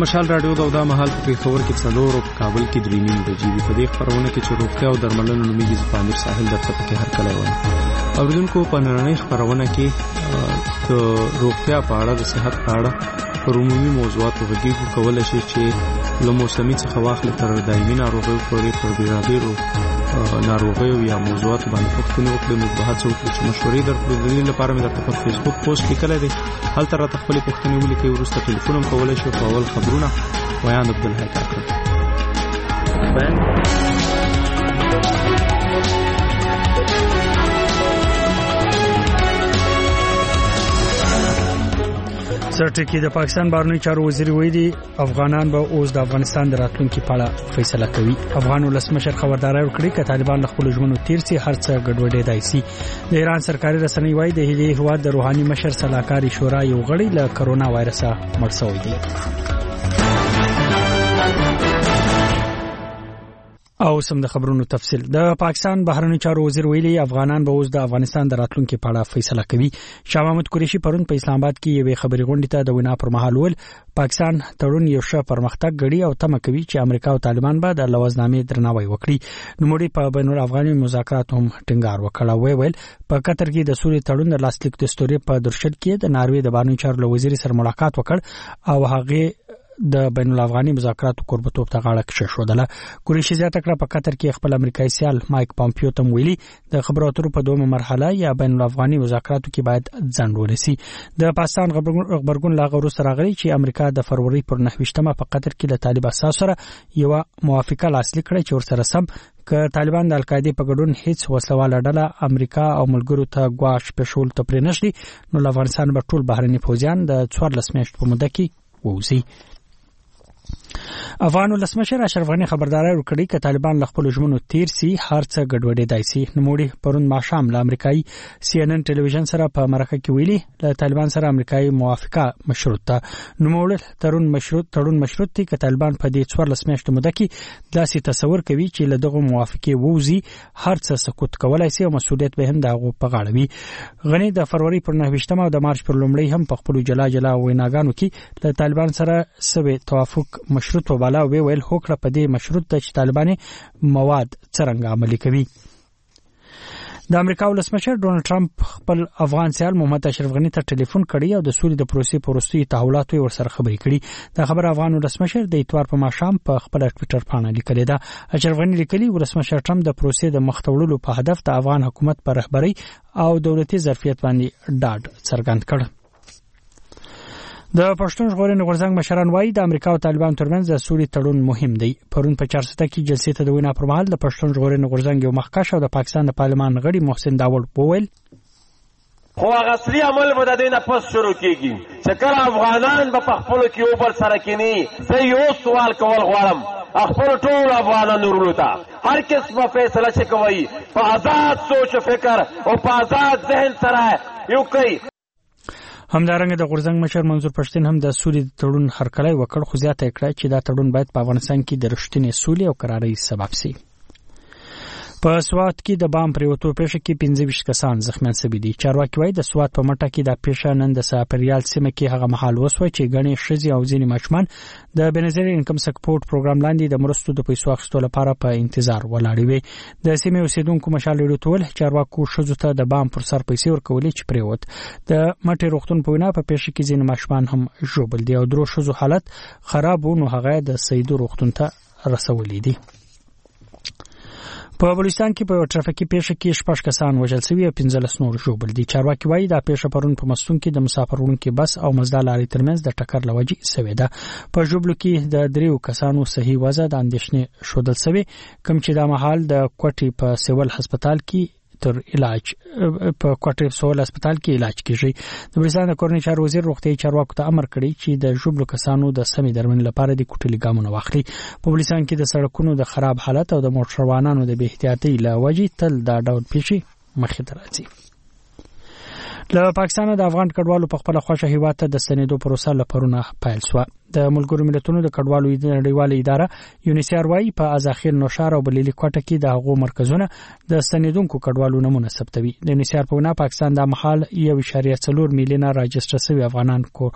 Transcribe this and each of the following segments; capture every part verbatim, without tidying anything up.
مشال رادیو دا دا مهال په پیښور کې څلور او کابل کې درې نیم بجې وي. په دې خبرونه کې چې روغتیا او درملنه نومیږي زه پامیر ساحل درته پکې هر کله وایم. اوریدونکو په نړۍ خبرونه کې د روغتیا په اړه د صحت په اړه پر عمومي موضوعاتو غږیږو. کولی شي چې له موسمي څخه واخلې تر دایمي ناروغیو پورې پر بېلابېلو ناروغیو یا موضوعاتو باندې پوښتنې وکړئ. موږ به هڅه وکړو چې مشورې درکړو. د دې لپاره مې درته په فیسبوک پوسټ لیکلی دی، هلته راته خپلې پوښتنې ولیکئ. وروسته ټلیفون هم کولی شو. په اول خبرونه ویان عبدالحی کاکړ. سرټکی د پاکستان بهرنی چارو وزیر ویلي افغانان به اوس د افغانستان د راتلونکي په اړه فیصله کوي. افغان ولسمشر خبرداري ورکړي چې طالبان له خپل ژوند تیر سي هر څه ګډوډي دای سي. د ایران سرکاري رسنۍ وايي د هلي هواد د روحاني مشر صلاحکاري شورا یو غړی له کرونا وایرسه مړ شوی دی. او سم د خبرونو تفصیل. د پاکستان بهرنی چارو وزیر ویلي افغانان به اوس د افغانستان د راتلونکي په اړه فیصله کوي. شاه محمود قریشي پرون په اسلام آباد کې یوې خبري غونډې ته د وینا پر مهال ول پاکستان تړون یو ښه پرمختګ غړي او تمه کوي چې امریکا او طالبان به د لوازنامې درناوی وکړي. نوموړي په بین الافغاني مذاکراتو هم ټینګار وکړ. وی ویل په قطر کې د سولې تړون د لاسلیک دستوري په درشل کې د ناروې د بهرنی چارو وزیر سره ملاقات وکړ او هغه د بین الافغاني مذاکراتو قربتوب ته غاړه کېښودله. قریشي زیاته کړه په قطر کې خپل امریکایي سیال مایک پامپیو ته ویلي د خبرو اترو په دومره مرحله یا بین الافغاني مذاکراتو کې باید ځنډ ونیسي. د پاکستان خبرګون لا غوړو سره غلي چې امریکا د فروری پر نهویشتمه په قطر کې له طالب اساس سره یو موافقه لاسلیک کړې چې ورسره سم ک طالبان د القاعده په ګډون هیڅ وسلواله ډله امریکا او ملګرو ته غواش پېښول ته پرې نشي نو افغانستان به ټول بهرني فوجیان د څوارلس میاشتو په موده کې ووزي. افغان ولسمشر اشرف غنی خبرداري ورکړي چې طالبان له خپل ژوند تیر سي هر څه ګډوډي دای سي. نوموړي پرون ماښام له امریکایي سی ان ان ټلویزیون سره په مرکه کې ویلي له طالبان سره امریکایي موافقه مشروط ده. نوموړي تړون مشروط تړون مشروط دي چې طالبان په دې څوارلس میاشتو موده کې داسې تصور کوي چې له دغه موافقه ووزي هر څه سکوت کولای سي او مسؤلیت به هم دغه په غاړه وي. غنی د فروری پر نهویشتمه او د مارچ پر لومړۍ هم په خپل جلا جلا ویناګانو کې له طالبان سره سوي توافق مشروط و بالا وی ویل هوکړه په دې مشروط ده چې طالبان مواد څنګه عملي کوي. د امریکا ولسمشر ډونالد ټرمپ خپل افغان سیال محمد اشرف غنی ته ټلیفون کړی او د سولې د پروسې پروستي تحولات ورسره خبرې کړي. دا خبر افغان ولسمشر د اتوار په ماښام په خپل ټوئیټر باندې لیکلی ده. اشرف غنی لیکلی ولسمشر ټرمپ د پروسې د مختولو په هدف د افغان حکومت پر رهبری او دولتي ظرفیت باندې ډاډ څرګند کړ. د پښتون ژغورنې غورځنګ مشران وایي د امریکا او طالبان ترمنځ د سولې تړون مهم دی. پرون په چارسده کې جلسې ته د وینا پر مهال د پښتون ژغورنې غورځنګ یو مخکښ او د پاکستان د پارلمان غړي محسن داوړ وویل خو هغه اصلي عمل به د دې نه پس شروع کېږي چې کله افغانان به په خپلو کې یو بل سره کینی. زه یو سوال کول غواړم خپلو ټولو افغانانو وروڼو ته هر قسمه فیصله چې کوئ په آزاد سوچ و فکر او په آزاد ذهن سره یو کوي. همدارنګه د غورځنګ مشر منظور پښتين هم د سولې تړون هرکلی وکړ خو زیاته کړه چې دا تړون باید په افغانستان کې د رښتینې سولې او قرارۍ سبب شي. په سوات کې د بام پریوتو پیښه کې پنځه ویشت کسان زخمیان شوي دي. چارواکي وايي د سوات په مټه کې د پیښه نن د ساپریال سیمه کې هغه محل وسوي چې غني شزي او ځینې ماشومان د بنظیر انکم سپورټ پروګرام لاندې د مرستو د پیسو اخیستلو لپاره په انتظار ولاړ وي. د سیمې اوسیدونکو مشال لري چارواکو شزو ته د بام پر سر پیسې ورکولې چې پریوت. د مټي روغتون په وینا په پیښه کې ځینې ماشومان هم ژوبل دي او درو شزو حالت خراب و نو هغه د سیدو روغتون ته رسولې دي. په بلوچستان کې په ټرافیکي پیښه کې شپږ کسان وژل شوي او پنځلس نور ژوبل دي. چارواکي وايي دا پیښه پرون په مستون کې د مسافروړونکو بس او مزدا لارې ترمنځ د ټکر لوجې شوې ده. په ژوبلو کې د دریو کسانو صحي وضع د اندېښنې شودل شوی کوم چې د محل د کوټي په سیول هسپتال کې تر علاج په کوټه سول هسپتال کې علاج کیږي. د بلوچستان د کورنۍ چارو وزیر روغتي چارواکو ته امر کړی چې د ژوبلو کسانو د سمې درملنې لپاره د کوټلي ګامونه واخلي. په بلوچستان کې د سړکونو د خراب حالت او د موټر روانانو د بې احتیاطۍ له وجې تل دا ډول پیښې مخې ته راځي. له پاکستان د افغان کډوالو په خپل خوښه هیواد ته د ستنېدو پروسه لپاره پیل شو. د ملګرو ملتونو د کډوالو نړیواله اداره یونیسیار وايي په ازاخیر نوشار او بلیلی کوټه کې د هغو مرکزونه د ستنیدونکو کډوالو نمونه ثبتوي. د یونیسیار په وینا پاکستان د محل یو اشاریه څلور میلیونه راجستر شوي افغانان کو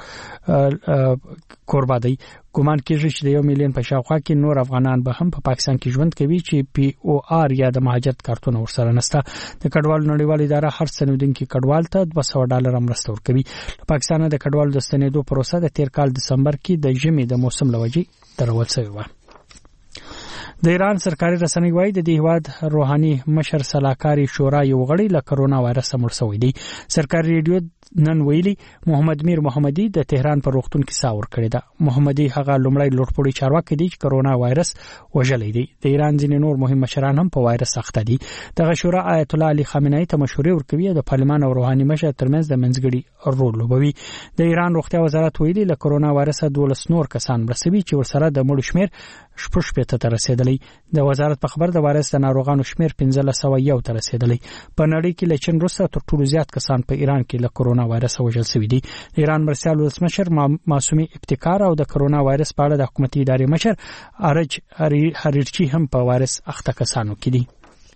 کوربه دی. ګومان کېږي چې د یو میلیون په شاوخوا کې نور افغانان به هم په پاکستان کې ژوند کوي چې پی او آر یا د مهاجرت کارتونه ورسره نشته. د کډوالو نړیواله اداره هر ستنیدونکي کډوال ته دوه سوه ډالر مرسته ورکوي. له پاکستانه د کډوالو د ستنیدو پروسه د تیر کال دسمبر کې د ژمي د موسم لوجې درول شوې وه. د ایران سرکاري رسنۍ وايي د دې هیواد روحاني مشر سلاکاري شورا یو غړی له کرونا وایرس مړ شوی دی. سرکاري ریډیو نن ویلي محمد میر محمدي د تهران په روغتون کې سا ورکړی ده. محمدي هغه لومړی لوټپوړی چارواکي دی چې کرونا وایرس وژلی دی. د ایران ځینې نور مهم مشران هم په وایرس اخته دي. دغه شورا آیت الله علي خامنه‌ای ته مشورې ورکوي او د پارلمان او روحاني مشر ترمنځ د منځګړي رول لوبوي. د ایران روغتیا وزارت ویلي له کرونا وایرس دولس نور کسان مړ شوي چې ورسره د مړو شمیر شپږ شپېته ته رسیدلی. د وزارت په خبر د وایرس د ناروغانو شمیر پنځه سوه یو ته رسیدلی. په نړۍ کې له چین وروسته تر ټولو زیات کسان په ایران کې له کرونا وایرس وژل شوي دي. د ایران مرستیال ولسمشر معصومي ابتکار او د کرونا وایرس په اړه د حکومتي ادارې مشر ارج هریرچی هم په وایرس اخته کسانو کې دي.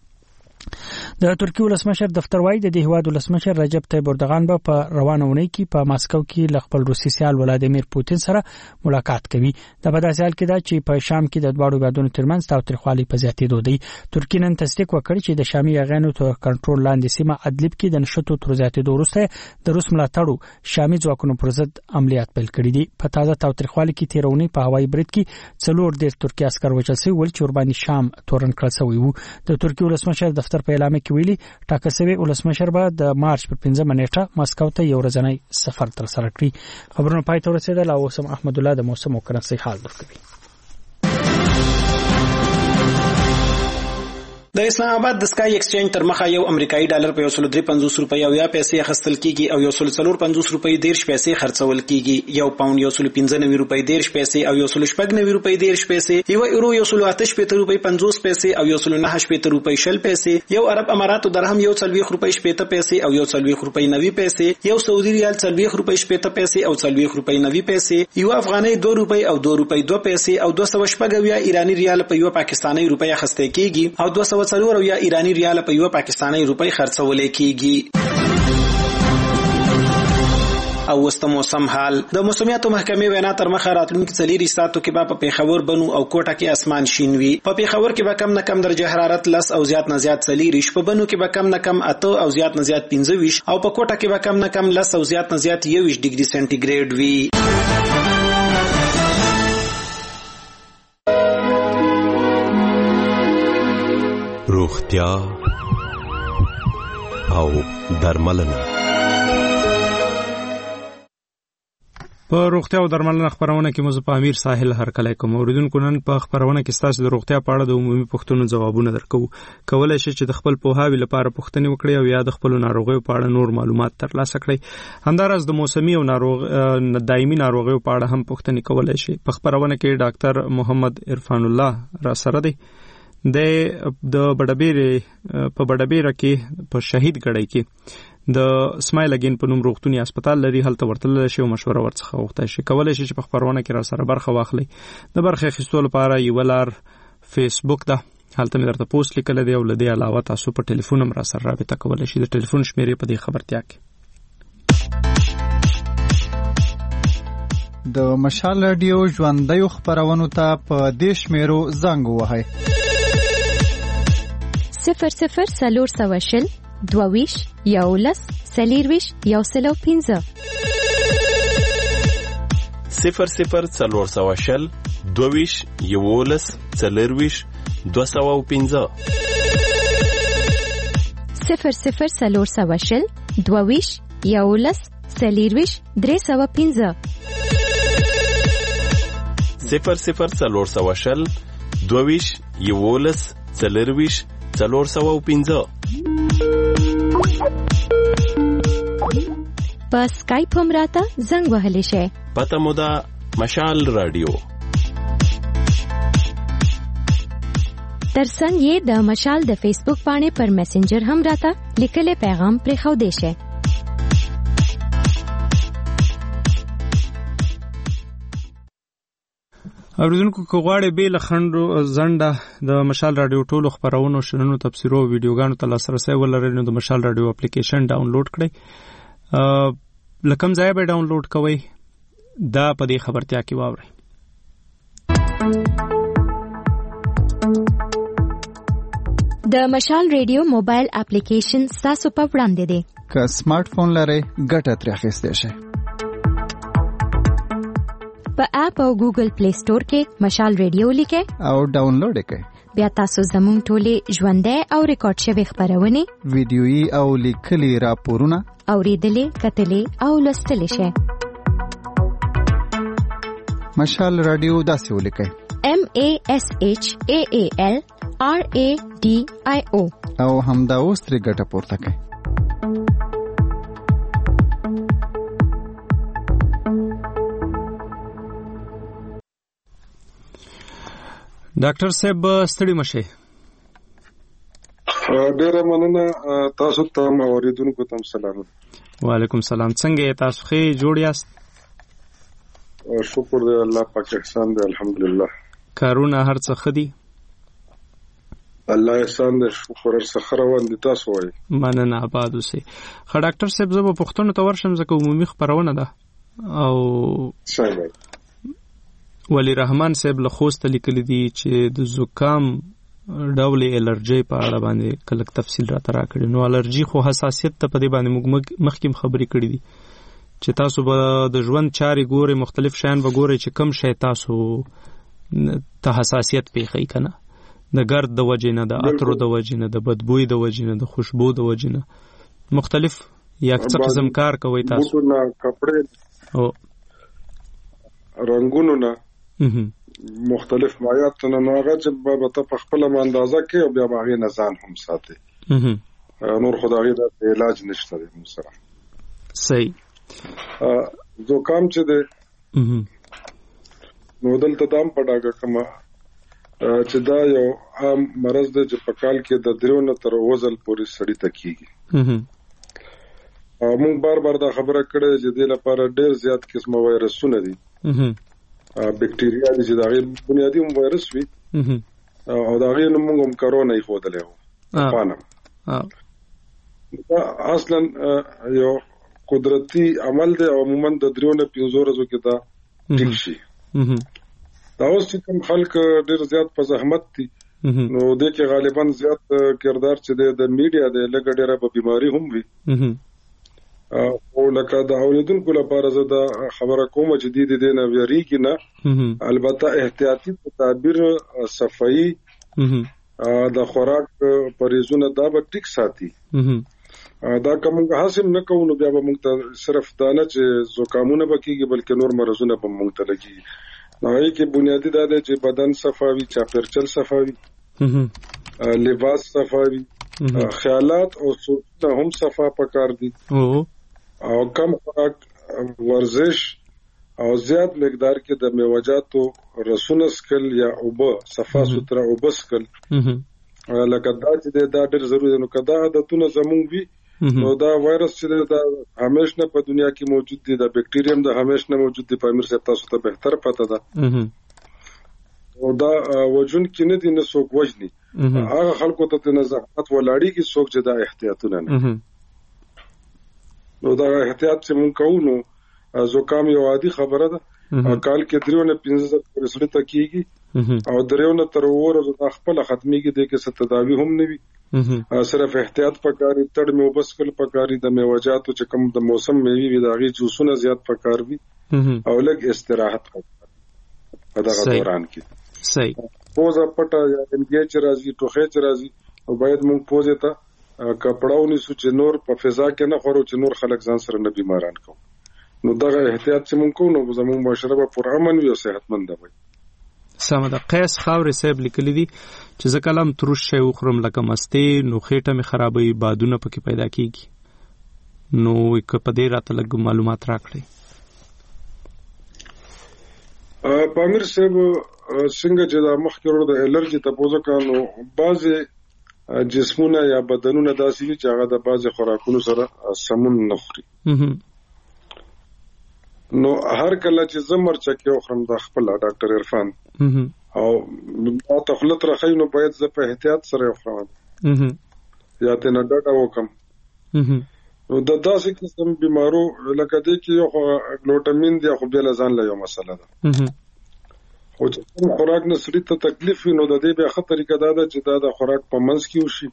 د ترکیه ولسمشر دفتر وايي د دې هیواد ولسمشر رجب طیب اردوغان به په روانه اونۍ کې په ماسکو کې له خپل روسي سیال ولادیمیر پوتین سره ملاقات کوي. د په داسې حال کې دا چې په شام کې د دواړو هیوادونو ترمنځ تاوتریخوالي په زیاتېدو دی. ترکیه نن تصدیق وکړ چې د شامي یاغیانو تر کنټرول لاندې سیمه ادلب کې د نشټو تر زیاتېدو وروسته د روس ملاتړو شامي ځواکونو پر ضد عملیات پیل کړي دي. په تازه تاوتریخوالي کې تیر اونۍ په هوایي برید کې څلور ډیر ترکیه عسکر وژل شوي ول چې ورباندې شام تورن کړل شوی وو. د ترکیه ولسمشر دفتر په اعلان کې ویلي ټاکل شوی ولسمشر به د مارچ په پنځمه نیټه ماسکو ته یو ورځنی سفر تر سره کړي. خبرونه پای ته ورسېدل او اوس احمد الله د موسم او کرنسي حال درکوي. د اسلام آباد د سکای ایکسچینج تر مخه یو امریکایي ډالر په یو سل درې پنځوس روپۍ او یا پیسې اخیستل کیږي او یو سل څلور پنځوس روپۍ دیرش پیسې خرڅول کیږي. یو پاوند یو سل پنځه نوي روپۍ دیرش پیسې او یو سل شپږ نوي روپۍ دیرش پیسې. یو یورو یو سل اته شپېته روپۍ پنځوس پیسې او یو سل نهه شپېته روپۍ شل پیسې. یو عرب اماراتو درهم یو څلوېښت روپۍ شپېته پیسې او یو څلوېښت روپۍ نوي پیسې. یو سعودي ریال څلوېښت روپۍ شپېته پیسې او څلوېښت روپۍ نوي پیسې. یو افغانۍ دوه روپۍ او دوه روپۍ دوه پیسې او دوه سوه شپږ اویا ایراني ریال په یو پاکستاني روپۍ اخیستل کیږي او دوه سوه څلور اویا ایراني ریال په یو پاکستاني روپۍ خرڅول کیږي. او وسط موسم حال. د موسمیاتو محکمې وینا تر مخه راتلونکي څلور ساعتو کې به په پیښور بنو او کوټه کې اسمان شین وي. په پیښور کې به کم نه کم درجه حرارت لس او زیات نه زیات څلور، په بنو کې به کم نه کم اته او زیات نه زیات پنځه ویشت او په کوټه کې به کم نه کم لس او زیات نه زیات یو ویشت ډیګري سنټیګریډ وي. روغتیا او درملنه. په روغتیا او درملنه خبرونه کې مزه په امیر ساحل هرکلی کوم. اوریدونکو نن په خبرونه کې ستاسو د روغتیا په اړه د عمومي پوښتنو ځوابونه درکو. کولای شئ چې د خپل پوهاوي لپاره پوښتنې وکړئ او یا د خپل ناروغیو په اړه نور معلومات ترلاسه کړئ. همداراز د موسمي او ناروغ دایمي ناروغیو په اړه هم پوښتنې کولای شئ. په خبرونه کې ډاکټر محمد عرفان الله را سره دی. د د بډبېرې په بډبېره کې په شهید ګړی کې د اسماعیل اگین په نوم روغتوني هسپتال لري. هلته ورتللی شي او مشوره ورڅخه وغوښتای شي. کولی شي چې په خپرونه کې را سره برخه واخلئ. د برخې اخیستو لپاره یوه لار فیسبوک ده، هلته مې درته پوسټ لیکلی دی او له دې علاوه تاسو په ټلیفون هم را سره رابطه کولی شي. د ټلیفون شمېرې په دې خبرتیا کې د مشال رادیو ژوندیو خپرونو ته په دې شمېرو زنګ ووهئ: صفر صفر څلور سوه شل دوه ویشت یولس څلېرویشت یو سل او پنځه. صفر صفر څلور سوه شل دوه ویشت یولس څلېرویشت دوه سوه او پنځه. صفر صفر څلور سوه شل دوه ویشت یولس څلېرویشت درې سوه پنځه. صفر صفر څلور سوه شل دوه ویشت یولس څلېرویشت څلور سوه او پنځه. په سکایپ هم راته زنګ وهلی شئ. پته مو ده مشال رادیو. ترڅنګ یې د مشال د فیسبوک پاڼې پر میسنجر هم راته لیکلی پیغام پرېښودی شئ. اوریدونکو کو غواړي به لخندو زنده د مشال رادیو ټولو خبرونو شننو تفسیرو ویډیوګانو ته لاسرسي ولرئ نو د مشال رادیو اپلیکیشن ډاونلوډ کړئ. لکم ځای به ډاونلوډ کوئ دا په دې خبرتیا کې واورئ. د مشال رادیو موبایل اپلیکیشن تاسو په وړاندې دی. که سمارټ فون لرئ ګټه ترې اخیستی شئ. په اپ او ګوګل پلی سٹور کې مشال رادیو لیکئ او ډاونلوډ یې کړئ. بیا تاسو زموږ ټولې ژوندۍ او ریکارډ شوې خبرونه ویډیويي او لیکلي راپورونه اوریدلې کتلې او لوستلې شئ. مشال رادیو داسې ولیکئ: M A S H A A L R A D I O او همدا اوس ترې ګټه پورته کړئ. ډاکټر صاحب ستړي مشه. ډیره مننه تاسو ته اوریدونکو ته سلام. وعلیکم سلام. څنګه تاسو ښه جوړ یاست؟ شکر دی الله پاک احسان دی الحمدلله. کارونه هر څه خدي؟ الله احسان دی شکر سره روان دي تاسو وایي. مننه آباد اوسئ. خا ډاکټر صاحب زه په پښتون ته ورشم ځکه عمومي خبرونه ده او صحیح. ولی رحمان صاحب له خوست لیکلي دي چې د زکام ډول الرجی په اړه باندې کلک تفصیل را ترا کړی. نو الرجی خو حساسیت ته په دې باندې موږ مخکې خبرې کړې دي چې تاسو به د ژوند چاري ګوري مختلف شیان به ګوري چې کم شی تاسو ته حساسیت پیښی کنه د ګرد د وجې نه د عطر د وجې نه د بدبوی د وجې نه د خوشبو د وجې نه مختلف یا څه قسم کار کوي تاسو بوټونه کپڑے او رنگونو نه مختلف مایات نه هغه چې په په خپل اندازه کې او بیا هغه نه ځان هم ساتي. نور خدای دا علاج نشته دی مسره. صحیح. زکام چې ده نو دلته دام پډاګه کما چې دا یو عام مرض دی چې په کال کې د دریو نه تر وزل پورې سړی تکیږي. موږ بار بار دا خبره کړې چې د لپاره ډېر زیات قسمه وایرسونه دي. بکټیریا دي چې دا غي بنیادی وایرس وي او دا غي موږ هم کرونا یې خودلې وو. پانه دا اصلا یو قدرتی عمل دی او عموما د دریو نه پنځو ورځو کې دا ټیک شي. دا اوس چې کوم خلک ډېر زیات په زحمت دي نو د کې غالبا زیات کردار چې د میډیا د لګ ډېره په بیماری هم وي. او لکه د اوریدونکو لپاره زه دا خبره کوم چې د دې نه ویریږي نه البته احتیاطي تدابیر صفائی د خوراک پریزونه دا به ټیک ساتي. دا کوم حاصل نه کوو بیا به موږ ته صرف دا نه چې زکامونه بکیږي بلکې نور مرزونه به موږ ته لګي. نو یې کې بنیادی دا دی چې بدن صفاوي چاپیرچل صفاوي لباس صفاوي خیالات او سوچونه هم صفا پکار دي او کم خوراک ورزش او زیات مقدار کې د میوجاتو رسونه سکل یا اوبه صفا سوتره اوبه سکل لکه دا چې دا ډېر ضروري نو کدا عادتونه زموږ وي نو دا وایرس چې دا همیشه په دنیا کې موجود دي دا بکټیریم دا همیشه موجود دي په امر سره تاسو ته به تر پته ده او دا وجون کې نه دي نه څوک وجني هغه خلکو ته نه زحمت ولاړی کې څوک چې دا احتیاطونه نه نو دا احتیاط چې مونږ کوو نو زکام یو عادي خبره ده کال کې دریو نه پنځه پرسړی تکیږي او دریو نه تر ورځې د خپل ختميږي د کې ست تداوی هم نه وي صرف احتیاط پکاري تړ مې وبس کل پکاري د میوجاتو چې کوم د موسم میوي وي داغي جوسونه زیات پکار وي او لږ استراحت په دغه دوران کې صحیح پوزه پټه یا انګي چې راځي ټوخه چې راځي او باید مونږ پوزه ته کپړاونی سو چې نور په فضا کې نه خورو چې نور خلک ځان سره نه بیماران کو نو دغه احتیاط چې مونږ کوو نو زموږ معاشره به پر امن وي او صحتمند وي. سمه ده. قیس خاورې صاحب لیکلي دي چې زه کلم تروش شی وخورم لکه مستې نو خېټه مې خرابوي بادونه پکې پیدا کیږي نو یک په دې راته لږ معلومات راکړئ. پامیر صاحب څنګه چې دا مخکې ورو د الرجی ته پوزه کانو بعضې جسمونه یا بدنونه داسې وي چې هغه د بعضې خوراکونو سره سمون نه خوري نو هر کله چې زه مرچکه وخورم د خپل ډاکټر عرفان او ما ته خلط راخی نو باید زه په احتیاط سره وخورم یا ته نه ډاډه وکم. نو د داسې قسم بیمارو لکه دې کې یو ګلوټامین دی خو بل ځان له یو مسله ده خو چې خوراک نه سړي ته تکلیف نو د دې به خطر طریقه دا ده چې دا د خوراک په منځ کې وشي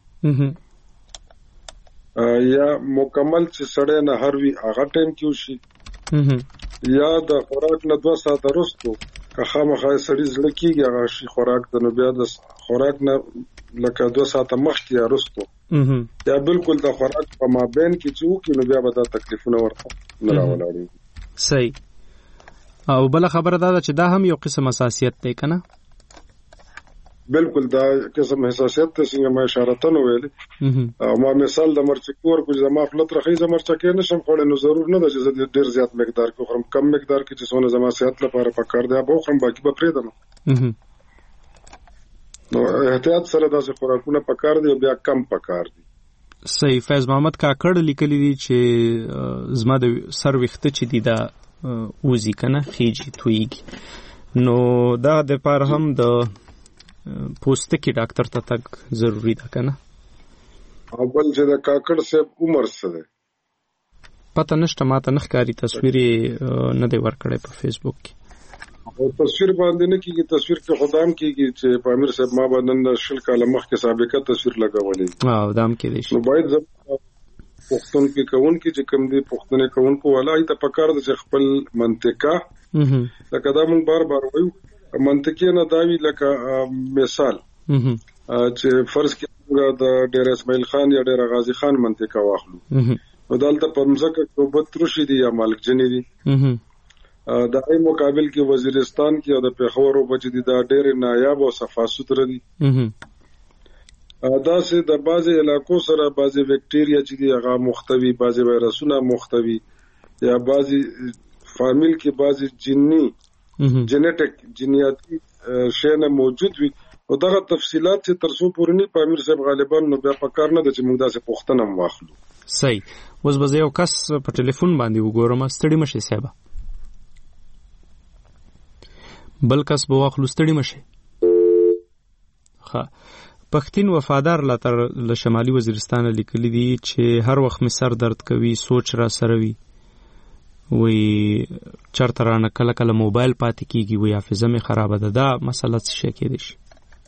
یا مکمل چې سړی نه هر وی هغه ټایم کې وشي یا د خوراک نه دوه ساعته وروسته که خامخا سړی زړه کېږي هغه شي خوراک ته نو بیا د خوراک نه لکه دوه ساعته مخکې یا وروسته یا بالکل د خوراک په مابین کې چې وکړي نو بیا به دا تکلیفونه ورته نه راولاړېږي. صحیح. او بل خبره دا ده چې دا هم یو قسم حساسیت دی که نه؟ بالکل دا قسم حساسیت ته څنګه ما اشارتن ویلې او ما مثال د مرچکې ورکړو چې زما خپله ترخی زه مرچکې نشم خوړی نو ضرور نه ده چې زه ډېر زیات مقدار کې وخورم کم مقدار کې چې څونه زما صحت لپاره پکار دی به وخورم باقي به پرېږدم. نو احتیاط سره داسې خوراکونه پکار دي او بیا کم پکار دي. صحیح. فیض محمد کاکړ لیکلی دي چې زما د سر ویښته چې دي دا وځي که نه خیجي تویږي نو دا د پاره هم د پوستکي ډاکټر ته تګ ضروري ده که نه؟ او بل چې د کاکړ صاحب عمر څه دی پته نشته ماته نه ښکاري تصویر یې نه دی ورکړی په فیسبوک کې او تصویر باندې نه کېږي تصویر کې خدام کېږي چې په امیر صاحب ما باندې نن شل کاله مخکې سابقه تصویر لګولې او دام کېدی شي. نو باید پښتونکي کوونکي چې کوم دي پښتنې کوونکو والا ته پکار ده چې خپل منطقه لکه دا مونږ بار بار وایو منطقي نه داوی لکه مثال چې فرض کړه د ډیر اسماعیل خان یا ډیر غازی خان منطقه واخلو نو دلته په مزکه توبت رشي دي یا مالک جنې دي د ای مقابل کې وزیرستان کې او د پیښور او بچ دي دا ډیر نایاب او صفا سوتره دي. دا سه د بعضي علاقو سره بعضي بکټیریا چې دي هغه مختوي بعضي وایرسونه مختوي یا بعضي فامیل کې بعضي جنني جنټیک جنیاتي شینه موجود وي او دغه تفصيلات چې ترسو پورني په امیر صاحب غالبا نو بیا په کار نه د چې موږ داسې پوښتنه واخلو. صحیح. اوس به یو کس په ټلیفون باندې وګورم ستړي مشه صاحب بل کس به واخلو ستړي مشه. ښه پښتين وفادار لاتر له شمالي وزیرستان لیکلي دي چې هر وخت می سر درد کوي سوچ را سره وي وی چرته رانه کله کله موبایل پاتې کیږي وی حافظه می خراب ده دا مسله څه شي کېدی شي؟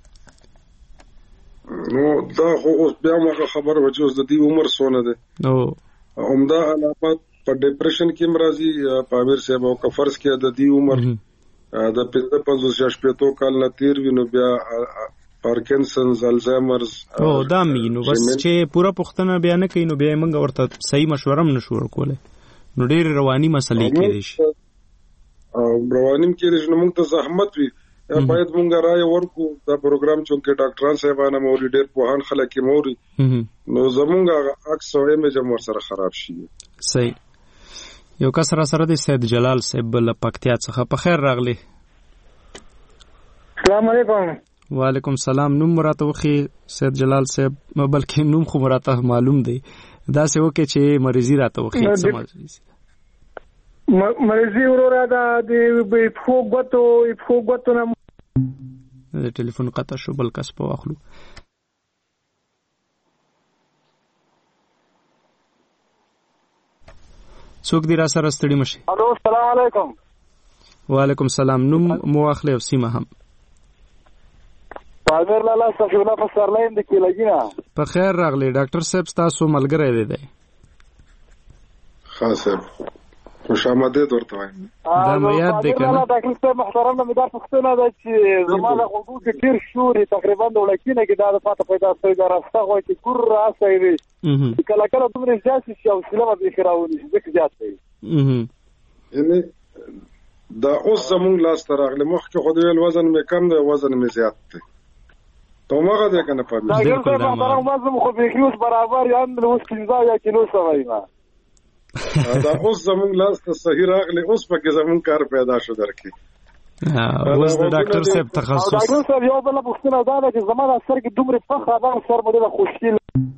نو دا خو اوس بیا موږ خبر وځو د دې عمر سونه ده نو عمده علامات په ډیپریشن کې مرضی په امیر صاحب او کفرس کې د دې عمر د پنځه پنځوس یا شپږ کال نه تیر وینو بیا پارکینسنز الزایمرز او دا مینو بس چې پورا پښتنه بیان کوي نو بیا موږ ورته صحیح مشوره هم نشو ورکوله نو ډېر رواني مسلې کېدې شي او رواني کېدې شي نو موږ ته زحمت وي باید موږ رائے ورکو دا پروګرام چې ډاکټران صاحبانه موري ډېر پوهان خلک موري نو زمونږ عکس او ایمیج هم ورسره خراب شي. صحیح. یو کس را سره دی سید جلال صاحب له پکتیا څخه په خیر راغلی. السلام علیکم. وعلیکم السلام. نوم مراته وخی سید جلال صاحب بلکې نوم خو مراته معلوم دی دا څه وکي چې مریضی راته وخی سمجھ مریضی ورورا دا د په غوتو په غوتو نه د ټلیفون قطع شو بل کس په واخلو. څوک دی را سره ستړي مشه؟ الو السلام علیکم. وعلیکم السلام. نوم مو واخلې او سیمه هم؟ پاګر لالا صفیولا فسرلاین د کیلګینا. په خیر راغلی ډاکټر صاحب تاسو ملګری دی دی. خاصه خوش آمدید ورته وایم. دا مې یاد دی کنه. ډاکټر صاحب محترم مې دا پوښتنه ده چې زموږ غوږو کې تیر شوري تقریبا د ولکینه کې دا پاته پیدا شوی دا راسته وای چې کور راځي وي. کله کله دومره زیات شي او سلامه به خراوني ځکه زیات دی. یعنی دا اوس زموږ لاس ته راغلی مخکې خو د ویل وزن مې کم دی وزن مې زیات دی. تو ماغه ده کنه په دې. دا محترم وزن خو به کیوس برابر یان د اوس پنځه یا کیلو سوای ما. دا اوس زموږ لاس ته صحیح راغلی اوس پکې زموږ کار پیدا شو درکې. اوس د ډاکټر صاحب تخصص. ډاکټر صاحب یو بل پوښتنه دا ده چې زما د سر کې دومره فخر ده سر مې د خوشحال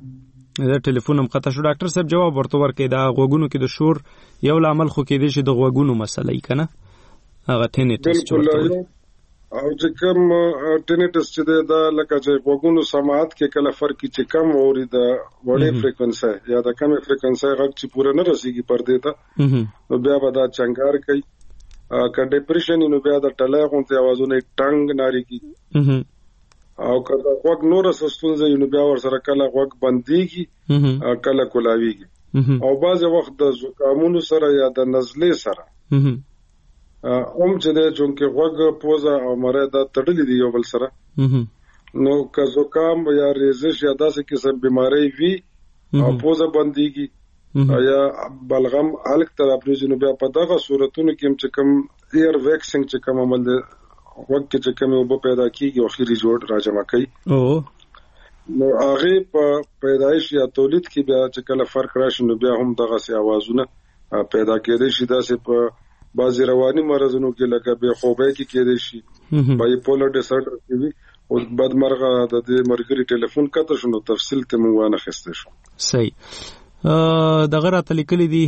دا ټلیفون هم قطع شو. ډاکټر صاحب جواب ورته ورکړئ دا غوږونو کې د شور یو لامل خو کېدای شي د غوږونو مسله یې کنه هغه ټینیټس او چې کوم ټینیټس چې دا لکه چې غوږونو سماعت کې کله فرق چې کم اوري د وړې فریکوئنسي یا د کم فریکوئنسي غږ چې پوره نه رسیږي پردې ته نو بیا به دا چنګار کوي. که ډیپریشن نو بیا د ټلای غونته اوازونه ټنګ ناري کی او کله غوږ نور سستونځي نو بیا ور سره کله غوږ بنديږي کله کولاويږي او بعض وخت د زکامونو سره یا د نزلې سره اوم چې د چونکه غوږ پوزه او مره دا تړلې دی یو بل سره نو که زکام یا ریزش یا داسې قسم بیماری وي او پوزه بنديږي یا بلغم الک تراپریز نو بیا په دغه صورتونو کې چې کوم ایر ویکسینګ چې کوم عمل دی وخت کې چې کوم وب پیدا کیږي او اخیری جوړ راجمع کوي او نو هغه په پیدایش یا تولید کې بیا چې کله فرق راشي نو بیا هم دغه سي اوازونه پیدا کېدای شي داسې په بعضی رواني مرزونو کې لکه به خوبه کې کېدای شي بای پولر ډیسارډر کې وي او بدمرغه د دې مرګري ټلیفون کته شنو تفصیل ته مونږ نه خسته شو. صحیح. دغه راته لیکلي دي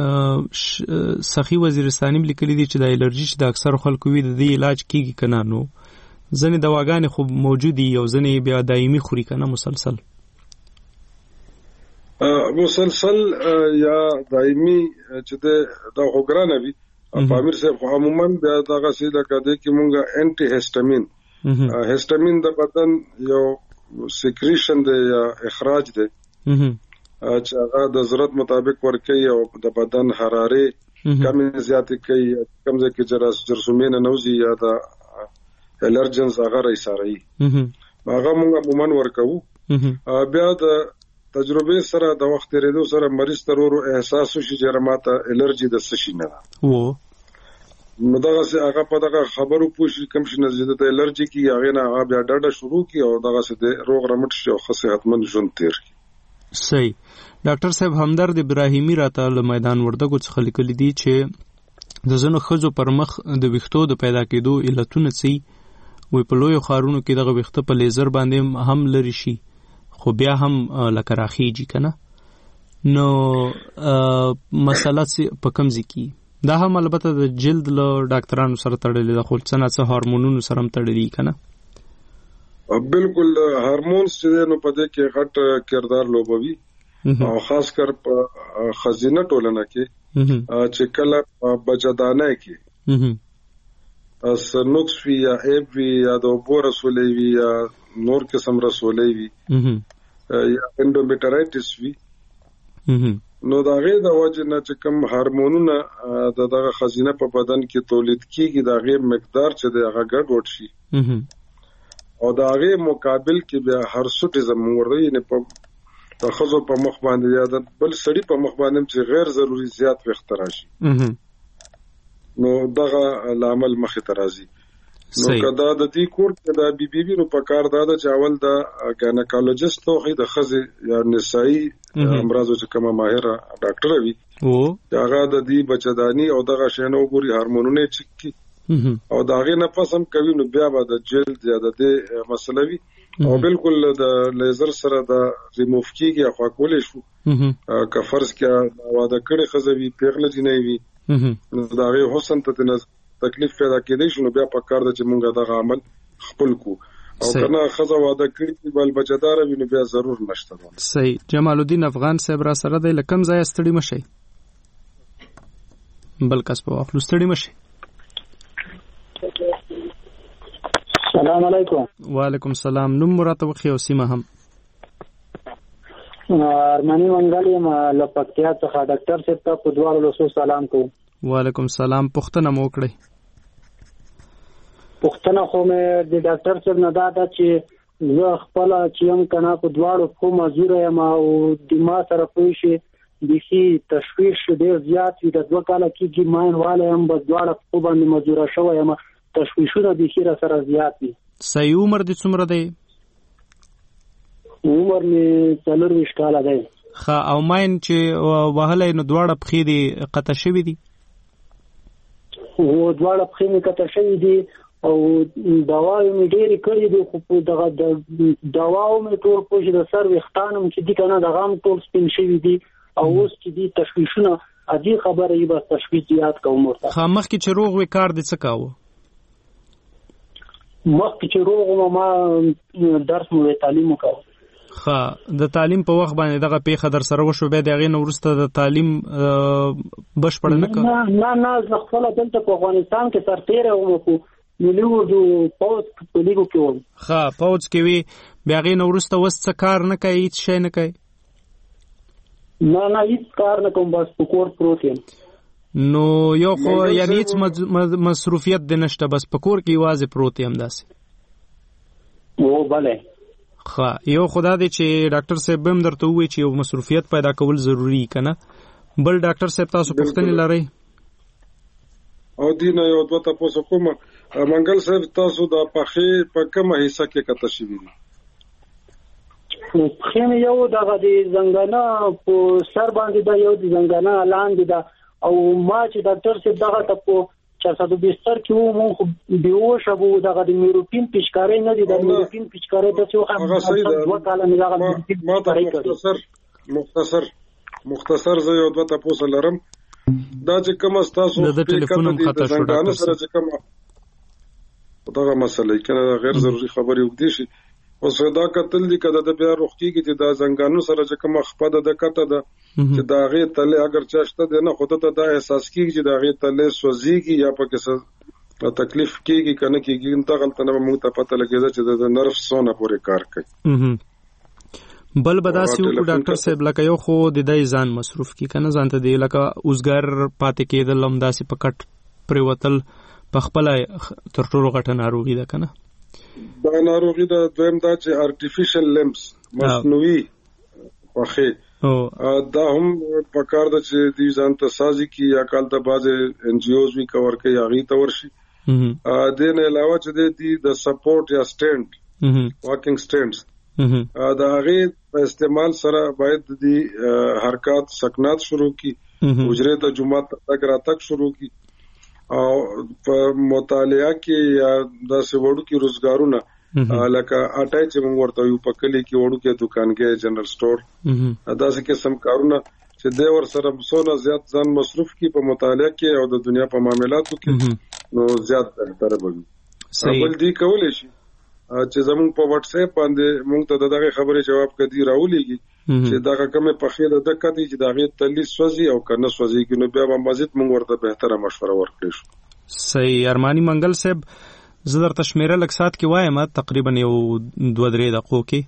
سخی وزیرستاني لیکلي دي چې د الرجی چې د اکثر خلکو وي د دې علاج کیږي کنه نو ځنې دواګانې خو موجودي او ځنې بیا دایمي خوري کنه مسلسل مسلسل یا دایمي چې د هوګرانه وي پامیر صاحب عموما بیا دغه سې لکه د کې مونږه انټي هیسټامین هیسټامین د بدن یو سیکریشن دی یا اخراج دی چې هغه د ضرورت مطابق ورکوي او د بدن حرارت کمی زیاتې کوي کمزې کې جرثومین نوزي یا د الرجنز هغه رئیساري هغه موږ عموما ورکو. بیا د تجربه سره د وخت لري سره مریض ترورو احساس شي چې ماته الرجی د سشي نه ده وو نو دغه سه هغه په دغه خبرو پوښي کم شي نه زیاته الرجی کی هغه نه هغه بیا ډاډه شروع کی او دغه سه د روغ رمټ شي او صحتمند ژوند تیر کی. صحیح. ډاکټر صاحب همدرد ابراهیمی راته له میدان وردګو څخه لیکلي دي چې د زنو خزو پر مخ د ویښتو د پیدا کېدو علتونه سي وي په لوی خارونو کې دغه ویښته په لیزر باندې هم لري شي خو بیا هم لکه راخیږي کنه نو مسله په کوم ځکه دا هم البته د جلد له ډاکټرانو سره تړلې ده خو څنګه څه هورمونونو سره هم تړلې کنه. بالکل هورمونز چې نو په دې کې غټ کردار لوبوي او خاص کر په خزینه ټولنه کې چې کله بچدانه کې اس نوکس وی یا ایب وی یا د اوبو رسولې وی یا نور قسم رسولې وی یا انډومیټرایټس وی نو دا غي د وجه نه چې کوم هورمونونه د دغه خزینه په بدن کې تولید کیږي دا غي مقدار چې دغه ګډ وډ شي او دا غي مقابل کې بیا هر څه زموږ ورته نه په تخصص په مخ باندې یا بل سړی په مخ باندې چې غیر ضروري زیات وخت راشي نو دغه لامل مخه ترازی نو کدا د دې کور کې دا بي بي نو په کار دا د چاول د ګاینیکولوژیست توخي د خزه یا نسایي امراضو چې کومه ماهره ډاکټر وي او هغه د دې بچداني او دغه شنو ګوري هورمونونه چکی او داغه نه پسم کوي نو بیا به د جلد یا د مسله وي او بالکل د لیزر سره د ریموف کیږي خو کولې شو که فرض کې واده کړي خزوي پیغله جنې وي نو داغه حسن ته تکلیف پیدا کېدې شنو بیا په کار د چې مونږه دغه عمل خپل کو او کنه خزه واده کړي بل بچدار وي نو بیا ضرور نشته. صحیح. جمال الدین افغان صاحب را سره د لکم ځای ستړي مشي بل کس په خپل ستړي مشي. السلام علیکم. وعلیکم السلام. نوم مراته وخی او سیمه هم ارمانی منګل یم لپکتیا څخه ډاکټر صاحب ته په دوه لاسو سلام کوم. وعلیکم السلام. پښتنه مو کړی پښتنه خو مې د ډاکټر صاحب نه دا چې زه خپل چې هم کنه په دواړو خو مزور یم او د ما سره پوي شي د شي تشویش ډیر زیات وي د دوه کال کې ګماین والے هم په دواړو خو باندې مزور شوی یم تشویشونه د شي سره زیات دي. صحیح. عمر دې څومره دی؟ عمر مې څلور ویشت کاله دی. ښه. او ماین چې وهلې نو دواړه پخې دي قطع شوي دي؟ و دواړه پخې مې قطع شوي دي او دواوې مې ډېرې کړې دي خو په دغه دواو مې ټول پوه د سر ویښتانم چې دي که نه دغه هم ټول سپین شوي دي او اوس چې دي تشویشونه ادي خبره یې بس تشویش زیات کوم ورته. ښه مخکې چې روغ وې کار دې څه کاوه؟ مخکې چې روغ وم ما درس مو تعلیم وکاوه. ښه د تعلیم په وخت باندې دغه پیښه در سره وشو بیا د هغې نه وروسته د تعلیم بشپړ نه کړ؟ نه نه زه خپله دلته په افغانستان کې سرتېری وم خو ملي اردو پوځ په لیګو کې وم. ښه پوځ کې وې بیا هغې نه وروسته اوس څه کار نه کوې هېڅ شی نه کوې؟ نه نه هېڅ کار نه کوم بس په کور پروت یم. نو یو خو یعنې هېڅ مصروفیت دې نشته بس په کور کې یوازې پروت یم داسې؟ او بله. ښه یو خو دا دی چې ډاکټر صاحب به هم درته ووایي چې یو مصروفیت پیدا کول ضروري که نه؟ بل ډاکټر صاحب تاسو پوښتنې لرئ؟ او دې نه یو دوه تپوس کوم منګل صاحب تاسو د پښې په کومه حصه کې کته شوي دي؟ پښې مې یو دغه د زنګانه په سر باندې ده یو د زنګانه لاندې ده او ما چې ډاکټر صاحب دغه ته په چارصد بستر کې وو مونږ بیهوشه وو دغه د میروپین پیچکارۍ نه دي د میروپین پیچکارۍ داسې وخت دوه کاله مې دغه ما ته مختصر مختصر مختصر زه یو دوه تپوس لرم دا چې کومه ستاسو د ټلیفون هم خطا شو ډاکټر سره چې کومه دغه مسله کنه غیر ضروري خبرې وکړي شي اوس دا کتل دي کده د بیا روغ کیږي چې دا زنګانو سره چې کومه خپه د کته ده چې دا غي تله اگر چاشته ده نه خود ته دا احساس کیږي چې دا غي تله سوځيږي یا پکې څه تکلیف کیږي کنه کیږي انت غلط نه موږ ته پته لګیږي چې د نرف سونه پورې کار کوي. بل بداسي وو ډاکټر صاحب لکه یو خو د دای ځان مصروف کی کنه ځان ته دی لکه اوسګر پاتې کېدل هم داسې پکټ پریوتل په خپل تر ټولو غټه ناروغي ده کنه؟ دا ناروغي د دویم دا چې ارتفیشل لمبس مصنوعي خوخه دا هم په کار د چې د ځان ته سازي کی یا کال ته باز ان جی اوز وی کور کوي هغه ته ورشي ا دې نه علاوه چې د سپورټ یا سټینډ واکینګ سټینډز دا هغه په استعمال سره باید د حرکت سکنات شروع کی حجره ته جمعه تک را تک شروع کی او په مطالعه کې یا د سوړو کې روزګارونه لکه اټای چې موږ ورته یو په کلی کې وړو کې دکانګي جنرال سٹور دا څه قسم کارونه چې د ور سره څونه زیات ځان مصروف کی په مطالعه کې او د دنیا په معاملاتو کې نو زیات بهتر بوي. اول دی کولای شي چې زموږ په واتس اپ باندې موږ ته دغه خبره جواب کدي راولېږي چې دا کومه په خیر د کدي چې دا غي تلی سوځي او کنه سوځي کې نو بیا به مزید موږ ورته بهتره مشوره ورکړو. صحیح ارمانی منګل صاحب زه درته شمیره لکسات کې وایم تقریبا یو دوه درې دقیقو کې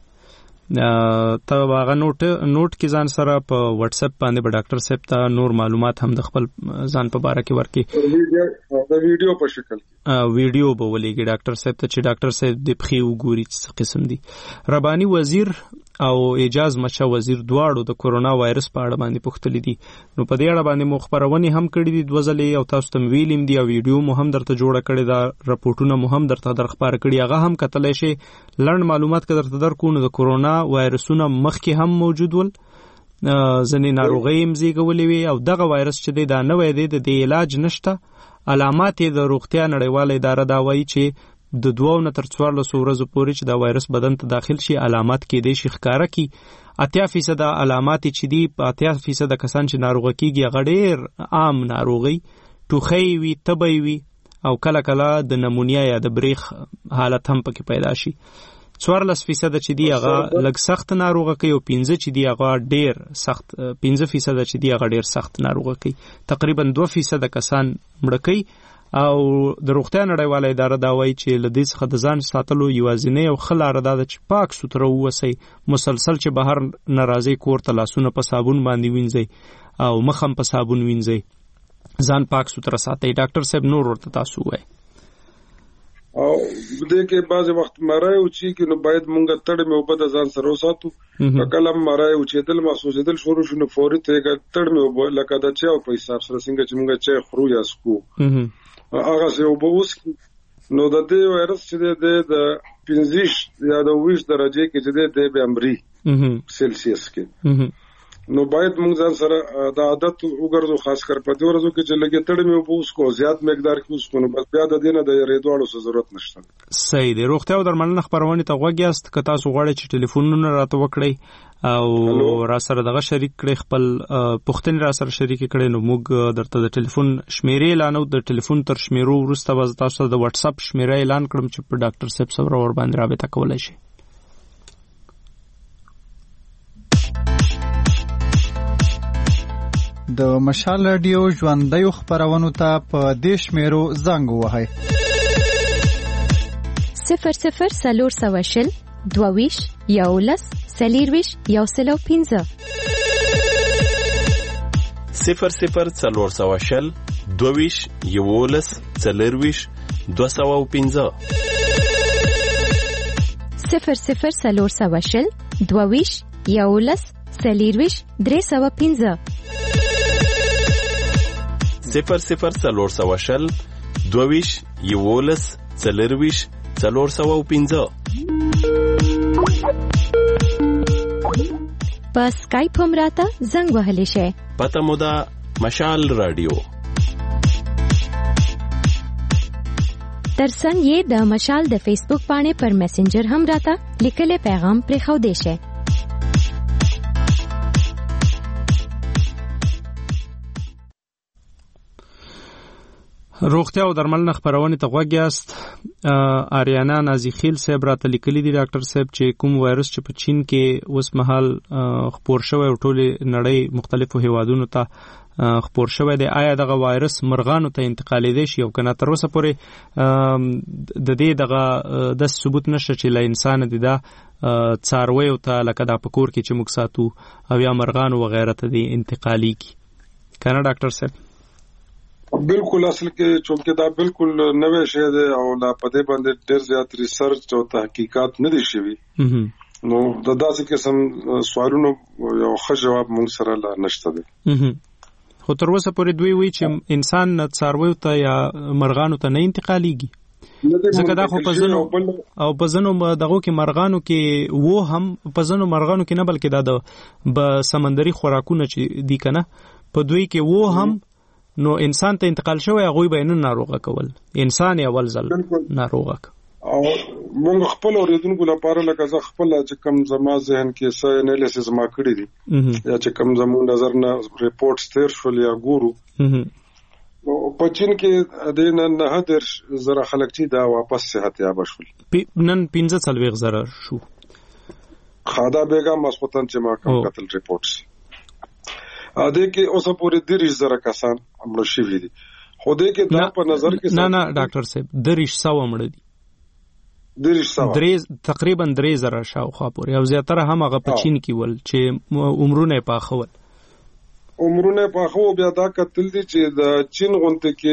ته هغه نوٹ نوٹ کې ځان سره په واتس اپ باندې به ډاکټر صاحب ته نور معلومات هم د خپل ځان په باره کې ورکړي د ویډیو په شکل ویډیو به ولېږي ډاکټر صاحب ته چې ډاکټر صاحب د پخې وګوري څه قسم دي. رباني وزیر او اعجاز مچا وزیر دواړو د کورونا وایرس په اړه باندې پوښتلې دي نو په دې اړه باندې مو خبرونه هم کړې دي دوه ځلې او تاسو ته ویلیم دي او ویډیو مو هم درته جوړه کړې ده راپورټونه مو هم درته درخبار کړي هغه هم کتلای شي لړن معلومات که درته درکو نو د کورونا وایرسونه مخکې هم موجود ول ځنې ناروغۍ هم زیږولې وي او دغه وایرس چې دی دا نوی دی د علاج نشته. علامات یې د روغتیا نړیواله اداره دا وایي چې د دوه نه تر څوارلسو ورځو پورې چې دا وایرس بدن ته داخل شي علامات کېدای شي ښکاره کی. اتیا فیصد علامات چې دي په اتیا فیصد کسان چې ناروغه کیږي هغه ډېر عام ناروغي ټوخی وي تبی وي او کله کله د نمونیا یا د بریخ حالت هم پکې پیدا شي. څوارلس فیصد چې دی هغه لږ سخت ناروغه کوي او پنځه چې دی هغه ډېر سخت پنځه فیصد چې دی هغه ډېر سخت ناروغه کوي. تقریبا دوه فیصد کسان مړه کوي او د روغتیا نړیواله اداره دا وایي چې له دې څخه د ځان ساتلو یوازینۍ او ښه لاره دا ده چې پاک سوتره واوسئ مسلسل چې بهر نه راځئ کور ته لاسونه په صابون باندې وینځئ او مخ هم په صابون وینځئ ځان پاک سوتره ساتئ. ډاکټر صاحب نور ورته تاسو وایي او دې کې بعض وخت مرای او چې کې نو باید مونږ تړ مې وبد ځان سره وساتو کله مرای او چې دل محسوس دل شروع شنو فوري ته تړ مې وب لکه دا چې او په حساب سره څنګه چې مونږ چې خرو یا سکو هغه څه وبوس نو د دې وایرس چې د د پنځه یا د ویش درجه کې چې د به امري سلسیس کې نو باید موږ ځان سره د عادت وګرځو، خاص کر په دې ورځو کې چې لګي تړ مې وبوس کو زیات مقدار کې اوس کو نو بس بیا د دې نه د ریډوالو ضرورت نشته. صحیح دی. روغتیا او درملنه خبرونه ته غوږ یاست که تاسو غواړئ چې ټلیفونونه راته وکړئ او را سره دغه شریک کړئ، خپل پوښتنې را سره شریک کړئ، نو موږ درته د ټلیفون شمیرې اعلانو. د ټلیفون تر شمیرو وروسته به تاسو د واتس اپ شمیره اعلان کړم چې په ډاکټر صاحب سره ور باندې رابطه کولای شئ. د مشال رادیو ژوندۍ خبرونه ته په دیش میرو زنګ وهاي صفر صفر سلور سواشل دوویش یولس سلیرویش یوسلو پینزه صفر صفر سلور سواشل دوویش یولس سلیرویش دوسو پینزه صفر صفر سلور سواشل دوویش یولس سلیرویش درې سوه پینزه صفر صفر سلور سواشل دوویش یولس سلیرویش سلور سوه پینزه. په سکایپ هم راته زنګ وهلی شئ. پته مو ده مشال رادیو. ترڅنګ یې د مشال د فیسبوک باندې پر میسنجر هم راته لیکلی پیغام پرېښودی شئ. روغتیا او درملنه خبرونه ته غوږ یاست. آریانا نازیخیل صاحب راته لیکلي دي ډاکټر صاحب چې کوم وایرس چې په چین کې اوس مهال خپور شوی او ټولې نړۍ مختلفو هیوادونو ته خپور شوی دی، آیا دغه وایرس مرغانو ته انتقالیدای شي او کنه؟ تر اوسه پورې د دې دغه د ثبوت نشته چې له انسان د دا څارویو ته لکه دا په کور کې چې موږ ساتو او یا مرغانو وغیره ته دی انتقالي کی کنه ډاکټر صاحب؟ بالکل اصل کې چونکه دا بالکل نوې شی دی او لا پدې باندې ډېر زیات ریسرچ او تحقیقات نه دي شوي، نو د داسې قسم سوالونو یو ښه جواب موږ سره لا نشته دی. خو تر اوسه پورې دوی وایي چې انسان څارویو ته یا مرغانو ته نه انتقالیږي، ځکه دا خو په ځینو او په ځینو دغو کې مرغانو کې وو هم په ځینو مرغانو کې نه بلکې دا د سمندري خوراکونه چې دي کنه په دوی کې وو هم، نو انسان ته انتقال شوی هغه به نه ناروغه کول، انسان یې اول ځل ناروغه ک. او موږ خپل اوریدونکو لپاره لکه زه خپل چې کم زما ذهن کې څه انالیسس ما کړی دي یا چې کم زمو نظر نه ریپورټس تیر شول یا ګورو په چین کې د نن نه هدر زره خلک چې دا واپس صحت یاب شول، نن پنځه څلوېښت زره شو. خادا بیگم مسقطن چې ما کوم قتل ریپورټس ا دې کې اوسه پورې دریش زره کسان مړ شوي دي، خو دې کې دا په نظر کې نه نه ډاکټر صاحب دریش سو مړ دي، دریش سو درې تقریبا درې زره شاوخوا پورې او زیاتره هم هغه په چین کې ول چې عمرونه پاخول عمرونه پاخو بیا دا قتل دي چې د چین غونته کې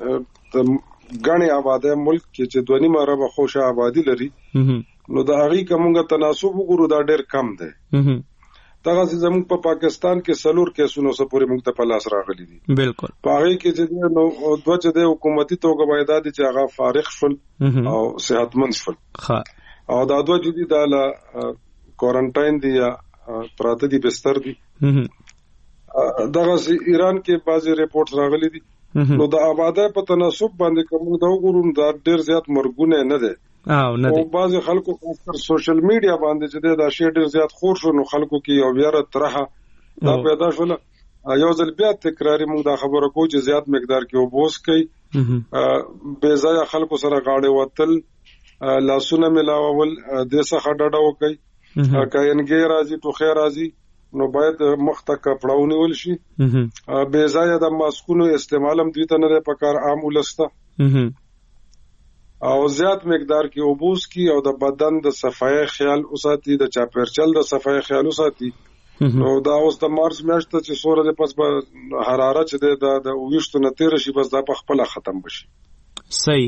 غني آباده ملک کې چې دونی ماره به خوشا آبادی لري، نو دا هغه کومه تناسب وګورو دا ډېر کم دی. دغه زموږ په پاکستان کې سلور کیسونو سره پورې موږ ته په لاس راغلي دي. بالکل په هغه کې چې نو دوه چې د حکومتي توګه باید دي چې هغه فارغ شول او صحتمند شول، ها او دا دوه چې دي د کوارنټاین دي یا پراته دي بستر دي. دغه ایران کې بعضي ریپورت راغلي دي، نو د آباده په تناسب باندې کوم دا وګورم دا ډېر زیات مرګونه نه ده او نه او بعضي خلکو خاص کر سوشل میډیا باندې چې دا شی ډېر زیات خور شو، نو خلکو کې یو بیره طرحه دا پیدا شول. یو ځل بیا تکراری موږ دا خبره کو چې زیات مقدار کې وبوس کوي، بے ځای خلکو سره غاړه وتل، لاسونه ملاول، د څه ډډه وکي، کاینګي راځي ټوخه راځي، نو باید مخته کپړاونی ول شي. بے ځای د ماسکونو استعمال هم دوی ته نه پکار عام ولسته او زیات مقدار کې وبوس کی او د بدن د صفای خیال اوساتي، د چاپیرچل د صفای خیال اوساتي. نو دا اوس د مارچ میاشت چې سوره د پس به حرارت چې د د ویشتو نه تیر شي بس دا په خپل ختم بشي. صحیح.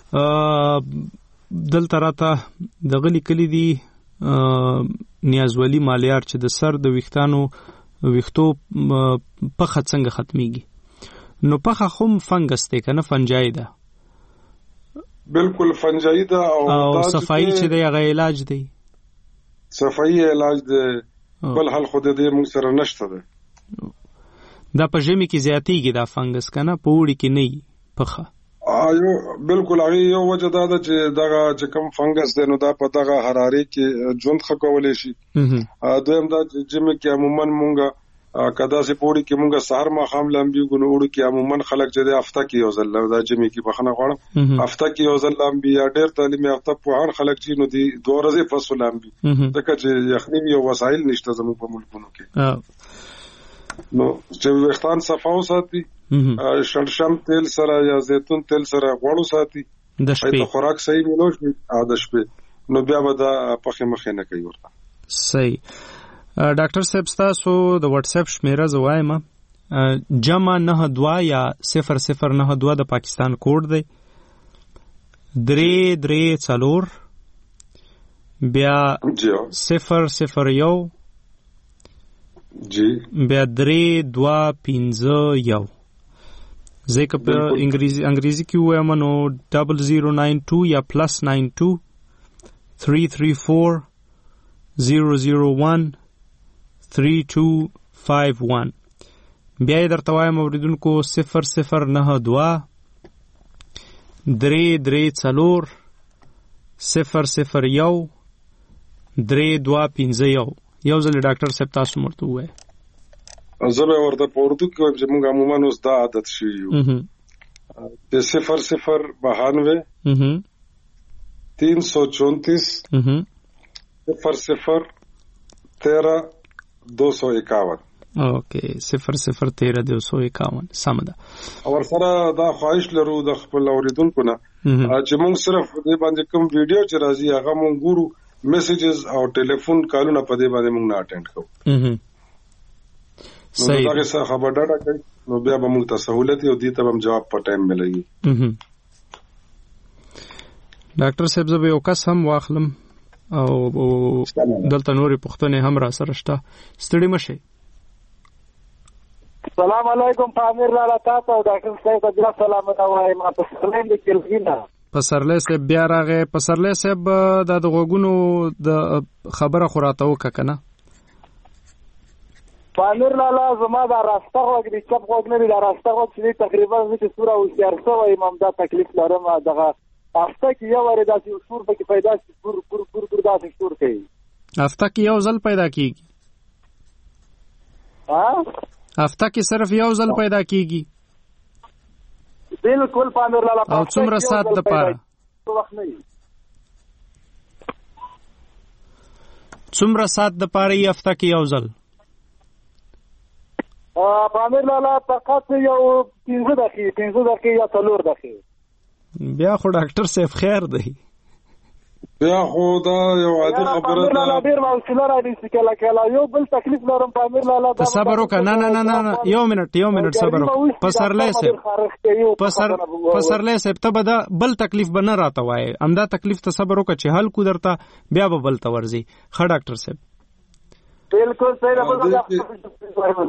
دلته راته د غلي کلی دی نیازولی مالیار چې د سر د ویختانو ویختو پخه څنګه ختميږي؟ نو پخه هم فنګس ته کنه فنجای ده؟ بالکل فنجای ده او او صفائی چې دی هغه علاج دی؟ صفائی علاج دی بل حل خو دې موږ سره نشته ده. دا په ژمي کې زیاتېږي دا فنګس کنه، په اوړي کې نه پخه. ایو بالکل هغه یو وجه دا ده چې دغه چې کوم فنګس دی نو دا په دغه حراري کې ژوند ښه کولی شي. دویم دا چې ژمي کې عموما مونږ که داسې په اوړي کې مونږ سهار ماښام لامبېږو نو اوړي کې عموما خلک چې دی هفته کې یو ځل، دا ژمي کې بخښنه غواړم، هفته کې یو ځل لامبي یا ډېر تعلیم یافته پوهان خلک چې نو دي دوه ورځې فصل لامبي، ځکه چې یخني یو وسایل نشته زموږ په ملکونو کې. نو چې ویښتان صفا وساتي، شړشم تیل سره یا زیتون تیل سره غوړ وساتي، د شپې خوراک صحیح ملو شي د شپې، نو بیا به دا پخې مخې نه کوي ورته. صحیح. ډاکټر صاحب ستاسو د واتس اپ شمیره زه وایم جمع نه دوه یا صفر صفر نه دوه د پاکستان کوډ دی، درې درې څلور بیا صفر صفر یو جی بیا درې دوه پنځه یو. زه که په انګریزي انګریزي کې وایم نو ډبل زیرو ناین ټو یا پلس ناین ټو تھری تھری فور زیرو زیرو ون تھری ټو فایو ون. بیا یې درته وایم اوریدونکو صفر صفر نه دوه درې درې څلور صفر صفر یو درې دوه پنځه یو. یو ځل ډاکټر صاحب تاسو مرته ووایئ. زه به ورته په اردو کې وایم چې موږ عموما اوس دا عادت شوي یو چې صفر صفر بهانوے تین سو چونتیس صفر صفر تیرہ دو سو اکاون. اوکې صفر صفر تیرہ دو سو اکاون سم ده. او سره دا خواهش لرو د خپل اوریدونکو نه چې موږ صرف دې باندې کوم ویډیو چې راځي هغه موږ ګورو، میسیجز او ټلیفون کالونه په دې باندې موږ نه اټینډ کوو. نو دا که څه خبر ډاډه کوي نو بیا به موږ ته سہولت او دې ته هم جواب په ټایم ملایي. ډاکټر صاحب زه به یو کس هم واخلم او دلته نورې پوښتنې هم را سره شته، ستړي مشئ. السلام علیکم پامیر لالا تاسو او ډاکټر صاحب ته بیا سلامونه وایم. په سلام د کلګینا پسرلی صاحب بیا راغی. پسرلی صاحب دا د غوږونو د خبره خو راته وکړه که نه؟ پامیر لالا زما دا راسته غوږ دی، چپ غوږ نه دی، دا راسته غوږ چې دی تقریبا زه چې سوره هوښیار شوی یم همدا تکلیف لرم. دغه هفته کې یو وارې داسې یو شور پکې پیدا شي، ګور ګور ګور ګور داسې شور کوي. هفته کې یو ځل پیدا کېږي؟ هفته کې صرف یو ځل پیدا کېږي؟ بالکل پامیر لالا. او څومره ساعت دپاره؟ څومره ساعت دپاره یې هفته کې یو ځل؟ پامیر لالا فقط یو پنځه دقیقې پنځه دقیقې یا څلور دقیقې. بیا خو ډاکټر صاحب خیر دی، بیا خو دا یو عادي خبره ده. پامیر لالا ډېر حوصله رانیسي کله کله. یو بل تکلیف لرم پامیر لالا. ته صبر وکړه. نه نه نه نه یو منټ یو منټ صبر وکړه. پسرلی صاحب پسرلی صاحب ته به دا بل تکلیف به نه راته وایې، همدا تکلیف ته صبر وکړه چې حل کو درته بیا به بل ته ورځي. ښه ډاکټر صاحب بالکل صحیح.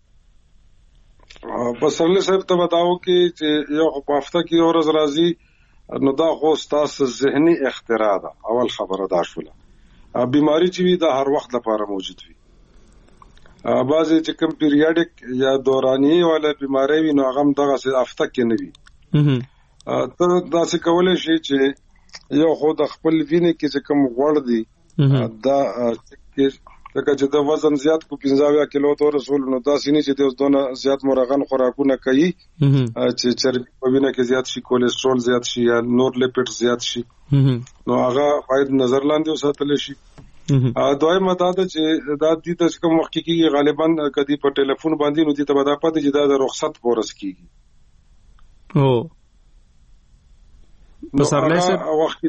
پسرلی صاحب ته بتاو کې چې یو په هفته کې یو ورځ راځي نو دا خو ستاسو ذهني اختراع ده. اول خبره دا شوله. بیماری چې وي دا هر وخت لپاره موجود وي. بعضې چې کوم پیریاډیک یا دوراني والا بیماری وي نو هغه هم دغسې هفته کې نه وي. ته داسې کولی شي چې یو خو د خپل وینې کې چې کوم غوړ دی دا لکه چې د وزن زیات کو پنځه اویا کیلو ته ورسول نو داسې نه چې د اوس دونه زیات مرغن خوراکونه کوي چې چربي په وینه کې زیات شي، کولیسټرول زیات شي یا نور لیپټ زیات شي، نو هغه باید نظر لاندې وساتل شي. دویمه دا ده چې دا دې ته کوم وخت کېږي غالبا کدي په ټلیفون باندې نو دې ته به دا پاتې چې دا د رخصت په ورځ کېږي. او پسرلی صاحب وخت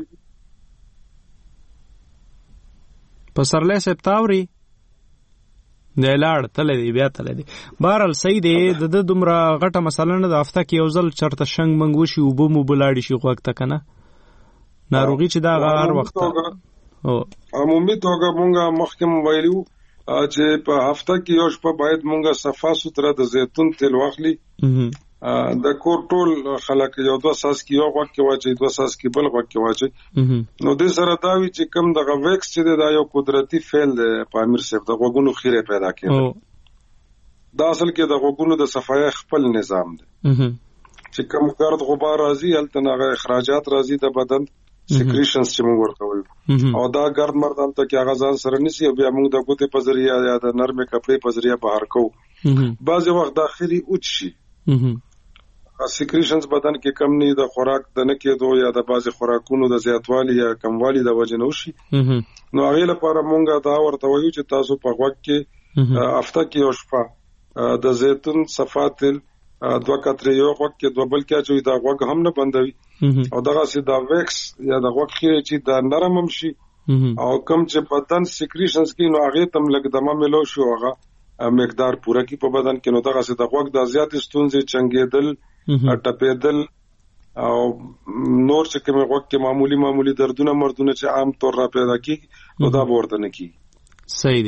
پسرلی صاحب تاوري دی لاړ تللی دی بیا تللی دی. بهرحال صحیح دی، د ده دومره غټه مسله نه ده. هفته کې یو ځل چېرته شنګ منګ وشي، اوبه مو اوبه لاړې شي غوږ ته که نه، ناروغي چې دا هغه هر وخت عمومي توګه مونږ مخکې مو ویلي وو چې په هفته کې یو شپه باید مونږ صفا سوتره د زیتون تیل واخلي د کور ټول خلک یو دوه ساس کې یو غوږ کې واچي دوه ساس کې بل غوږ کې واچي نو د سره دا وی چې کم د ویکس چې دا یو قدرتي فعل دی په امیر صاحب د غوږونو خیره پیدا کړي دا اصل کې د غوږونو د صفایي خپل نظام دی چې کم ګرد غبار راځي هلته هغه اخراجات راځي د بدن سیکریشنز چې موږ ورته وایو او دا ګرد مرد هلته کې هغه ځان سره نسی او بیا موږ د ګوتې په ذریعہ یا د نرمه کپړې په ذریعہ بهر کوو بعضې وخت داخلي اوچ شي سیکریشنز بدن کې کم نه د خوراک د نه کېدو یا د بعضې خوراکونو د زیاتوالي یا کموالي د وجې نه وشي نو هغې لپاره موږ دا ورته وایو چې تاسو په غوږ کې هفته کې یو شپه د زیتون صفا تیل دوه قطرې یو غوږ کې دوه بل کې اچوي دا غوږ هم نه بندوي او دغسې دا ویکس یا د غوږ خیرې چې دا نرم هم شي او کم چې بدن سیکریشنز کې نو هغې ته هم لږ دمه میلو شي هغه مقدار پوره کی په بدن کې نو دغسې د غوږ د زیاتې ستونزې چنګېدل ټپېدل او نور چې کومې غوږ کې معمولی معمولی دردونه مردونه چې عام طور را پیدا کېږي نو دا به ورته نه کېږي. صحیح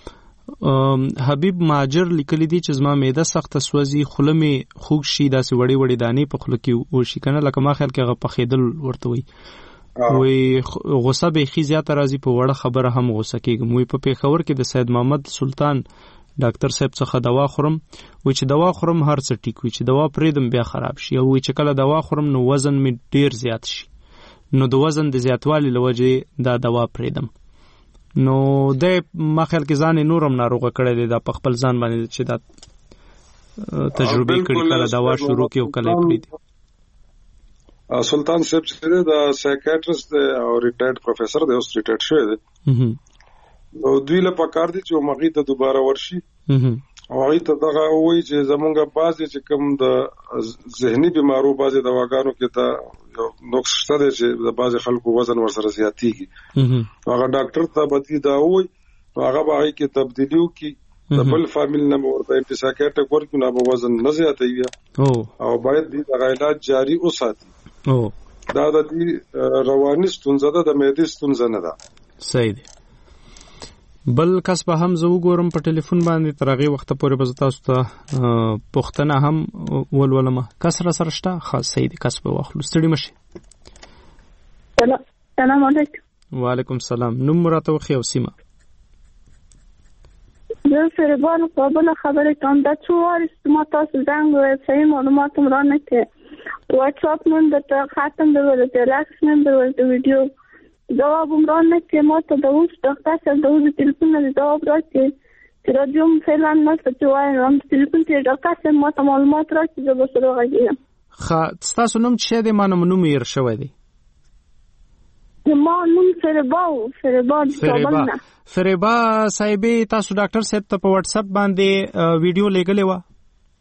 دی. حبیب ماجر لیکلی دی چې زما معده سخته سوځي خوله مې خوږ شي داسې وړې وړې دانې په خوله کې وشي که نه لکه ما خیال کې هغه پخېدل ورته وایي وایي غصه بیخي زیاته راځي په وړه خبره هم غصه کېږم وایي په پېښور کې د سید محمد سلطان ډاکټر صاحب څخه دوا خورم وایي چې دوا خورم هر څه ټیک وي چې دوا پرېږدم بیا خراب شي او وایي چې کله دوا خورم نو وزن مې ډېر زیات شي نو د وزن د زیاتوالي له وجې دا دوا پرېږدم نو دی ما خیال کې ځان یې نور هم ناروغه کړی دی دا په خپل ځان باندې چې دا تجربې کړي کله دوا شروع کړي او کله یې پرېږدي. سلطان صاحب چې دی د سایکیاټرسټ دی او ریټایرډ پروفیسر دی اوس ریټایرډ شوی دی نو دوی له پکار دي چې هغې ته دوباره ورشي او هغې ته دغه ووایي چې زمونږ بعضې چې کوم د ذهني بیمارو بعضې دواګانو کې دا یو نقص شته دی چې د بعضې خلکو وزن ورسره زیاتېږي هغه ډاکټر ته به دوی دا ووایي نو هغه به هغې کې تبدیلي وکړي د بل فامیل نه به ورته انټي-سایکیاټریک ورکړي نو به وزن نه زیاتوي او باید دوی دغه علاج جاري وساتي دا د دوی رواني ستونزه ده د معدې ستونزه نه ده. صحیح دی. بل کس به هم زه وګورم په ټلیفون باندې تر هغې وخته پورې به زه تاسو ته پوښتنه هم ولولم. کس را سره شته؟ ښه صحیح دی کس به واخلو. ستړي مه شئ. سلام علیکم. وعلیکم سلام. نوم مو راته وښیئ او سیمه. زه فریبان په بله خبرې کوم دا څو وارې ما تاسو زنګ وویل صحیح معلومات هم رانه کړې واټساپ نن درته ختم درولې ټیلکس نن درولې د ویډیو جواب هم رانه کړې ما ته د اوس ډاکټر صاحب د اوس تلیفون نه جواب راکړې چې راډیو هم فعلا نشته چې وایم هم تلیفون کې ډاکټر صاحب ما ته معلومات راکړي زه به سره وغږېږم. ښه ستاسو نوم څه دی؟ ما نوم هېر شوی دی. ما نوم فریبا و فریبا د کابل نه. فریبا صاحبې تاسو ډاکټر صاحب ته په واټساپ باندې ویډیو لیږلې وه؟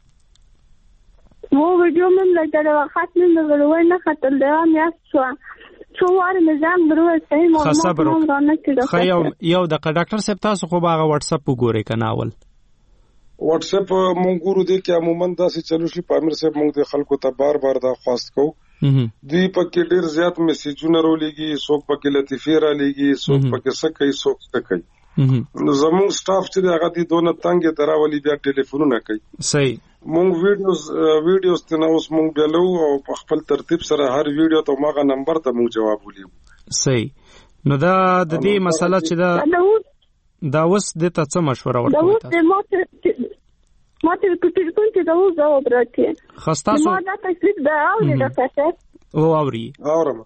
و ویډیو مې هم لیږلې وه خط مې هم درولې نه ختل دی میاشت شوه څو وارې مې ځان درول صحیح معلومات هم رانه کړي. ښه یو یو دقیقه ډاکټر صاحب تاسو خو به هغه واټساپ وګورئ که نه اول واټساپ مونږ ګورو دی کې عموما داسې چلو شي په امیر صاحب مونږ د خلکو ته بار بار دا خواست کوو دوی پکې ډېر زیات میسیجونه راولېږي څوک پکې لطیفې رالیږي څوک پکې څه کوي څوک څه کوي نو زموږ سټاف چې دی هغه دې دونه تنګ یې ته راولي بیا ټلیفونونه کوي. صحیح. مونږ ویډیوز ویډیوز ته نه اوس مونږ بیا لو او په خپل ترتیب سره هر ویډیو ته ماغه نمبر ته مونږ جواب ولیږو. صحیح. نو دا د دې مسله چې دا دا اوس د ته څه مشوره ورکوي تاسو؟ ما ته په ټلیفون کې دا اوس جواب راکړي. خاصه ما دا تکلیف دا اوري ډاکټر صاحب او اوري اورم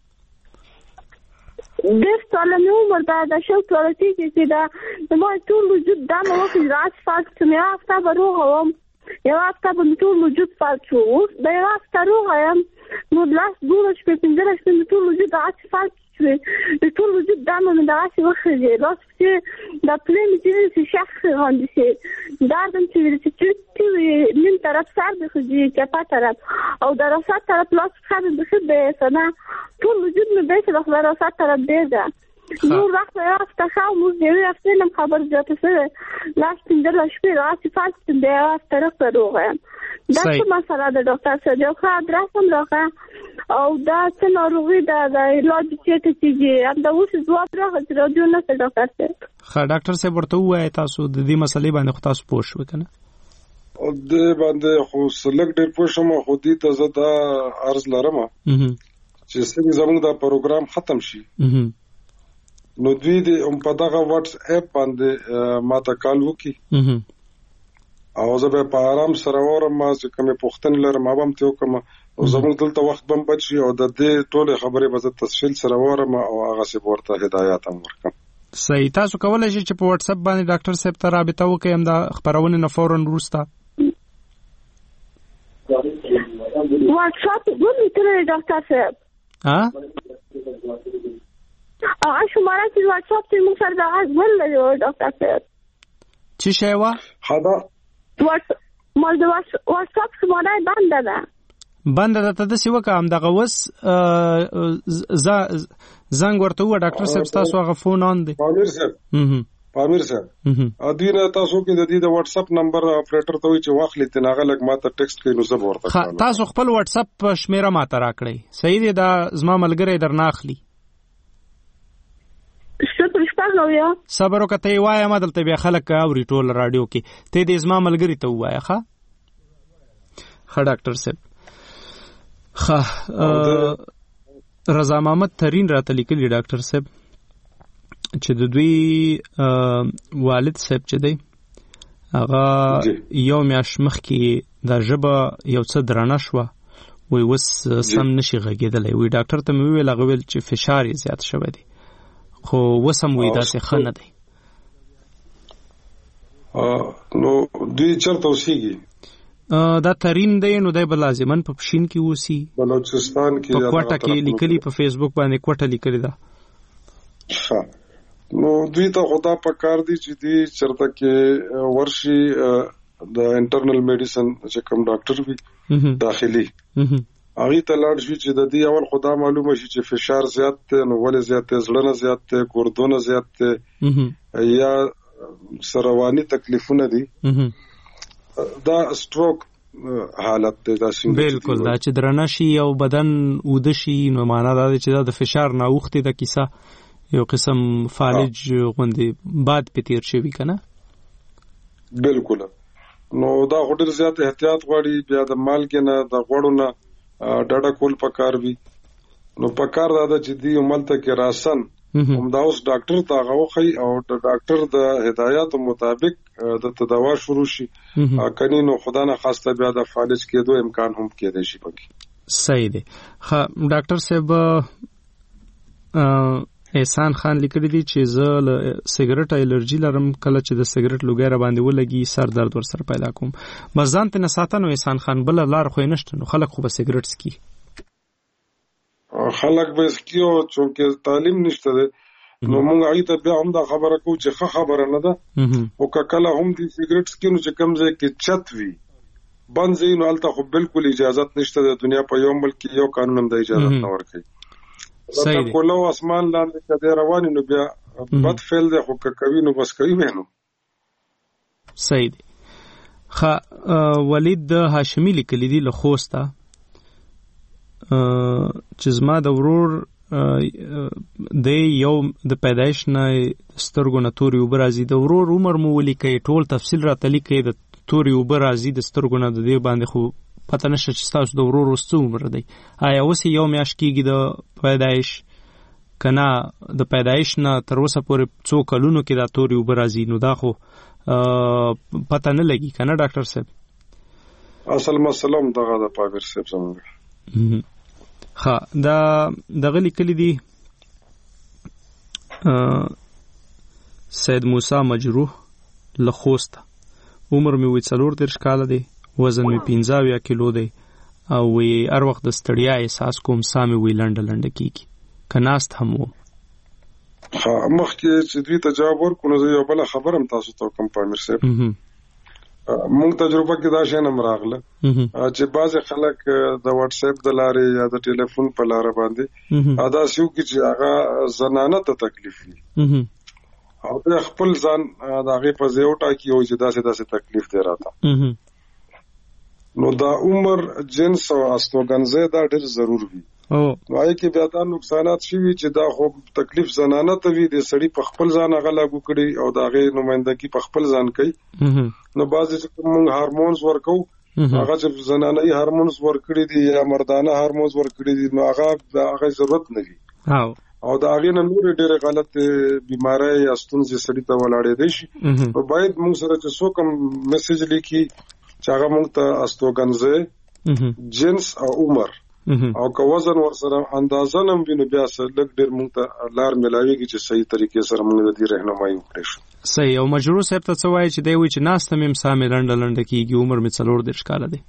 ډېر ساله مې عمر دا د شل کاله کېږي چې دا زما ټول وجود دا مې وکړي راس فالټ شوم یوه هفته به روغه وم یوه هفته به مې ټول وجود فالټ شو اوس د یوه هفته روغه یم نو لاس دوله شپې پنځلس شپې مې ټول وجود دغسې فالټ شوې د ټول وجود دا مې دغسې وخېږي لاس پسې دا پلې مې چې داسې شخ غوندې شي درد هم چې وي چې چوټې وي نیم طرف سر مې خوځي چپه طرف او د راسته طرف لاس پښه مې بیخي بیسه نه ټول وجود مې بیسه د خدای راسته طرف ډېر ده نور وخت به یوه هفته ښه وم اوس د یوې هفتې نه م خبر زیاته شوې لاس پنځلس شپې دغسې فالټ شوم بیا یوه هفته رخته روغه یم دا څه مسله ده ډاکټر صاحب یو ښه ادرس هم راکړه او دا څه ناروغي ده د علاج چېرته کېږي همدا اوس ځواب راغی چې راډیو نشته ډاکټر صاحب. ښه ډاکټر صاحب ورته ووایه تاسو د دې مسلې باندې خو تاسو پوه شوئ که نه؟ او د باندې خو سلګ ډېر پوښم خو دې ته زه دا عرض لرم چې څنګه زموږ دا پروګرام ختم شي نو دوی د ام په دغه واتس اپ باندې ماته کال وکي او زه به په آرام سره ورم چې کومه پوښتنه لرم ما هم ته کوم او زموږ دلته وخت بم بچي او د دې ټوله خبرې به تفصیل سره ورم او هغه څه ورته هدایت هم ورکم. صحیح. تاسو کولای شئ چې په واتس اپ باندې ډاکټر صاحب ته رابطه وکړئ هم دا خبرونه نه فورا وروسته. واتس اپ ولې ترې ډاکټر صاحب؟ ها؟ هغه شماره چې واتس اپ ته موږ سره دا ولې ډاکټر صاحب؟ څه شی و؟ خدا واتس مال د واتس اپ شماره بنده ده. بنده ده ته د سی وکه هم دغه وس ز زنګ ورته و ډاکټر صاحب تاسو هغه فون آن دی. پامیر صاحب پامیر صاحب ادینه تاسو کې د دې د واتس اپ نمبر اپریټر ته وی چې واخلې تناغه لګ ماته ټیکسټ کینو زه ورته کوم. تاسو خپل واتس اپ شمیره ماته راکړئ. صحیح دی دا زما ملګری درناخلی. صبر وکته وای ما دلته بیا خلک اوري ټول رادیو کې ته دې زما ملګری ته وای ښه ښه ډاکټر صاحب. ښه رضا محمد ترین راته لیکلی ډاکټر صاحب چې د دوی والد صاحب چې دی هغه یو میاشت مخکې دا ژبه یو څه درنه شوه وی اوس سم نشي غږېدلی وی ډاکټر ته مې وویل هغه ویل چې فشار یې زیات شوی دی خو اوس هم وی داسې ښه نه دی. نو دوی چېرته اوسېږي؟ دا ترین دی نو دی به لازمن په پښین کې اوسي بلوچستان کې په کوټه کې لیکلي په فیسبوک باندې کوټه لیکلي ده. نو دوی ته خدا په کار دي چې دوی چېرته کې ورشي د انټرنل میډیسن چې کوم ډاکټر وي داخلي هغه ته لاړ شي چې د دې اول خدا معلومه شي چې فشار زیات دی نو ولې زیات دی زړه نه زیات دی ګردونه زیات دی یا سروانی تکلیفونه دي دا سټروک حالت دی دا څنګه بالکل دا چې درنه شي او بدن اوده شي نو معنا دا چې دا د فشار نه اوختي د کیسه یو قسم فالج غوندې باد په تیر شوی کنه. بالکل نو دا هټل زیات احتیاط غواړي بیا د مالګې نه د غوړو نه ډاډه کول پکار وي نو پکار دا چې دی عملته کې راسن هم دا اوس ډاکټر ته غوخی او د ډاکټر د هدایت مطابق د تداوا شروع شي کني نو خدا نه خواسته بیا د فالج کېدو امکان هم کېدای شي پکې. صحیح دی. ها ډاکټر صاحب احسان خان لیکلی دی چې زه له سیګریټ الرجی لرم کله چې د سیګریټ لوګي را باندې ولګي سر درد ور سره پیدا کوم مزان ته نساتنو احسان خان بل لار خو نشته نو خلک خو به سیګریټ سکي خلک به سکیو چې تعلیم نشته ده نو موږ هغه ته بیا هم دا خبره کوو چې ښه خبره نه ده او کله هم د سیګریټ سکي نو چې کوم ځای کې چت وي بند ځای نو الته خو بالکل اجازه نشته د دنیا په یو ملک یو قانون هم د اجازه نه ورکوي. صحیح دی. کولو اسمان لاندې کده رواني نو بیا بد فعل دی خو کوي نو بس کوي مینو. صحیح دی. خ ولید د هاشمی لیکلی دی له خوسته چې زما د ورور د یو د پیدایش نه سترګو نه توري اوبه راځي د ورور عمر مو ولیکئ ټول تفصیل راته لیکئ د توري اوبه راځي د سترګو نه د دې باندې خو پته نشته چې تاسو د ورور اوس څه عمر دی آیا اوس یو میاشت کېږي د پیدایش که نه د پیدایش نه تر اوسه پورې څو کلونو کې دا توري اوبه راځي نو دا خو پته نه لګي که نه ډاکټر صاحب؟ اصل مسله هم دغه د پامیر صاحب زموږ ښه دا دغه لیکلي دي سید موسی مجروح له خوسته عمر مې وی څلور دېرش کاله دی وزن مې پنځه اویا کیلو دی او وی هر وخت د ستړیا احساس کوم ساه مې وی لنډه لنډه کېږي که ناست هم وم. مخکې چې دوی ته جواب ورکړو نو زه یو بله خبره هم تاسو ته وکړم پامیر صاحب مونږ تجربه کې دا شی هم راغله چې بعضې خلک د واتس اپ د لارې یا د ټلیفون په لاره باندې داسې وکړي چې هغه زنانه ته تکلیف وي او بیا خپل ځان د هغې په ځای وټاکي او چې داسې داسې تکلیف دی راته نو دا عمر جنس او استوګنځی دا ډېر ضرور وي او وای کې بیا دا نقصانات شي چې دا خو تکلیف زنانه ته وي د سړی په خپل ځان غلاګو کړي او دا غي نمائندګي په خپل ځان کوي نو بعضی کوم هارمونز ورکو هغه چې زنانه یې هارمونز ورکړي دي یا مردانه هارمونز ورکړي دي نو هغه هغه ضرورت نه وي او او دا غي نه نور ډېر غلط بیماری یا ستونزې سړی ته ولاړې دي شي نو باید موږ سره چې څوک میسج لیکي چې هغه موږ ته استوګنځه جنس او عمر او که وزن ور سره اندازه نم ویني بیا سره لږ ډېر موږ ته لار ملاويږي چې صحیح طریقې سره موږ د دې رهنمایي وکړو. صحیح. او مجروح صاحب ته څه وایي چې دی وایي چې ناسته مې سامې لنډه لنډه کېږي عمر مې څلور دېرش کاله دی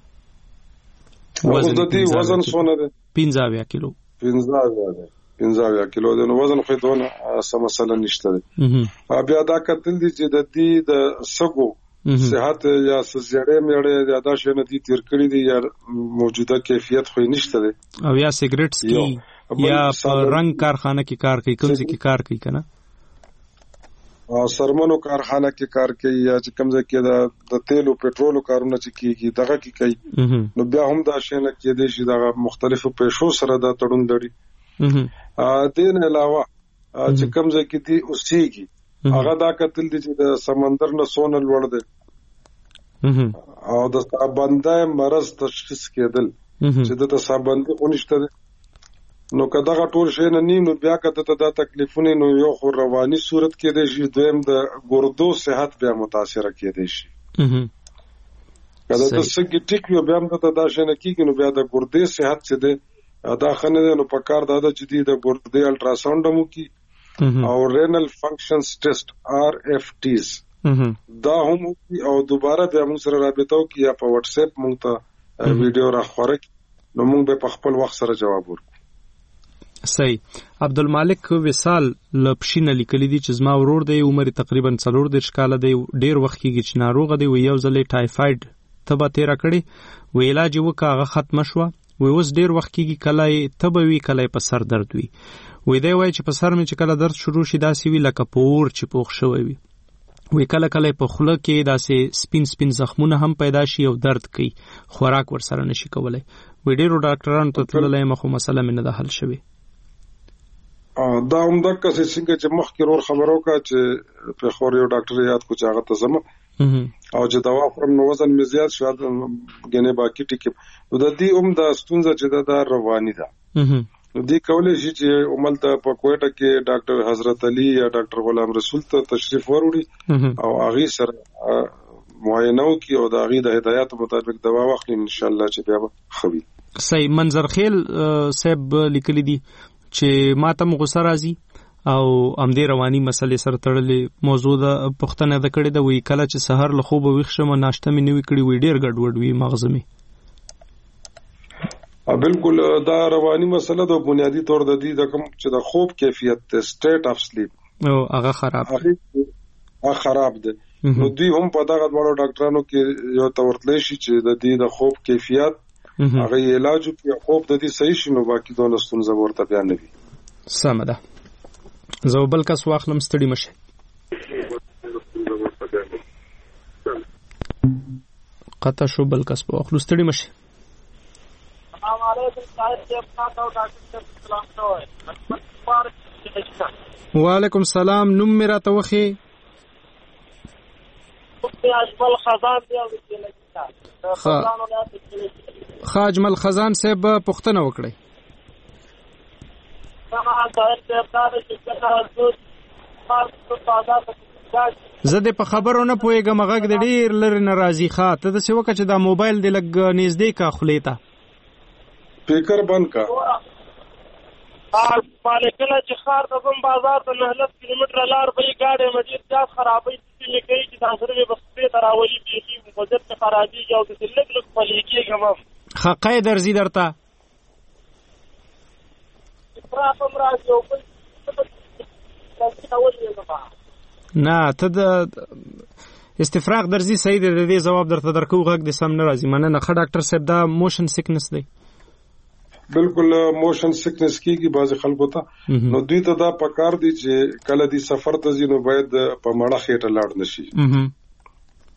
وزن د دې وزن څونه دی پنځه اویا کیلو پنځه اویا دی پنځه اویا کیلو دی نو وزن خو دونه څه مسله نشته دی بیا دا کتل دي چې د دې د سګو صحت یا سزیړې میړې یا دا شنه دي تیر کړی دي یا موجوده کیفیت خو نشته دی او یا سیګریټ سکي یا رنگ کارخانه کې کار کوي کوم ځای کې کار کوي کنه او سرمنو کارخانه کې کار کوي یا چې کوم ځای کې د تیلو پټرولو کارونه چې کیږي دغه کې کوي نو بیا هم دا شنه کې دي چې دا مختلفو پېښو سره دا تړون لري ا دین علاوه چې کوم ځای کې دي اوسېږي هغه دا کتل دي چې د سمندر نه سونه لوړ دي او د سابندای مرض تشخیص کېدل چې د سابندې اونشته نو کدا ټول شي نه نیم نو بیا کته ته دا تکلیفونه نو یو خو رواني صورت کې دي چې دویم د ګردو صحت بیا متاثر کېدي شي کدا د سګي ټیک یو بیا ته دا شي نه کیږي نو بیا د ګردې صحت چې ده دا خنه نو په کار دا چې دی د ګردې الټراساوند مو کی او رینل فنکشنز ټیسټ آر اف ټیز دا هم او دوباره بیا موږ سره رابطه وکړو یا په واتس اپ موږ ته ویډیو راخوره نو موږ به په خپل وخت سره جواب ورکړو. صحیح. عبدالمالک وصال لپشینه لیکلی دي چې زما ورور دی عمر تقریبا څلور دېرش کاله دی ډیر وخت کېږي چې ناروغ دی و یو ځلې ټایفاید تبه تیرا کړي و علاج وکړه هغه ختم شوه و اوس ډیر وخت کېږي کله تبه وی کله په سر درد وي وې دی وای چې په سر مې چې کله درد شروع شي داسې وی لکه پور چې پوښ شوی وي وې کله کله په خوله کې داسې سپین سپین زخمونه هم پیدا شي او درد کوي خوراک ور سره نشي کولای وې ډیرو ډاکټرانو ته تللی یم خو مسله مې نه ده حل شوې دا هم د کسې څنګه چې مخکې ور خبرو کا چې په خور یو ډاکټر یاد کو چې هغه ته زما او چې دوا خورم نو وزن مې زیات شو غنې باقي ټکی نو د دې هم د ستونزه چې دا رواني ده نو دې کولای شي چې عمل ته په کوټه کې ډاکټر حضرت علي یا ډاکټر غلام رسول ته تشریف وروړي او هغه سره معاینه وکړي او د هغه د هدایت مطابق دوا واخلي ان شاء الله چې بیا خوي. صحیح. منظرخیل صاحب لیکلي دي چې ماته مغصه راځي او امدې رواني مسلې سره تړلې موضوع د پښتنه د کړي د وی کله چې سحر له خوب ویښ شم ناشته مې نیوي کړی وی ډیر ګډوډ وی مغز مې بالکل دا رواني مسله د بنیادی طور د دې د کوم چې د خوب کیفیت ته سټیټ اف سلیپ او هغه خراب هغه خراب ده نو دوی هم په دغه ډول ډاکټرانو کې یو تورتلې شي چې د دې د خوب کیفیت هغه علاج کې خوب د دې صحیح شنو باقي د لستون زورته بیان نه وي. سم ده. زه بل کس واخلم ستړي مشه قطع شو بل کس په واخلو ستړي مشه. السلام علیکم صاحب تاسو ډاکټر صاحب سلام کوم وعلیکم السلام نوم میرا توخی اجمل خزان دی خا اجمل خزان صاحب پښتنه وکړي زه د په خبرو نه پوهېږم غږ د ډېر لرې نه راځي ښه ته داسې وکړه چې دا موبایل دې لږ نږدې کا خولې ته سپیکر بند کا مالکله چې ښار ته ځم بازار ته نه لس کیلومتره لار به یې ګاډی مې ډېر زیات خرابوي چې مې کوي چې دا سره مې به سپې ته راولي بیخي وضعیت مې خرابېږي او داسې لږ لږ پلې کېږم هم ښه قی درځي درته افراط هم راځي او بل نه ته د استفراغ درځي صحیح دی د دې ځواب درته درکو غږ د سم نه راځي مننه ښه ډاکټر صاحب دا موشن سیکنس دی بالکل موشن سیکنس کیږي بعض خلکو ته نو دوی ته دا پکار دي چې کله دی سفر ته ځي نو باید په مړه خېټه لاړ نشي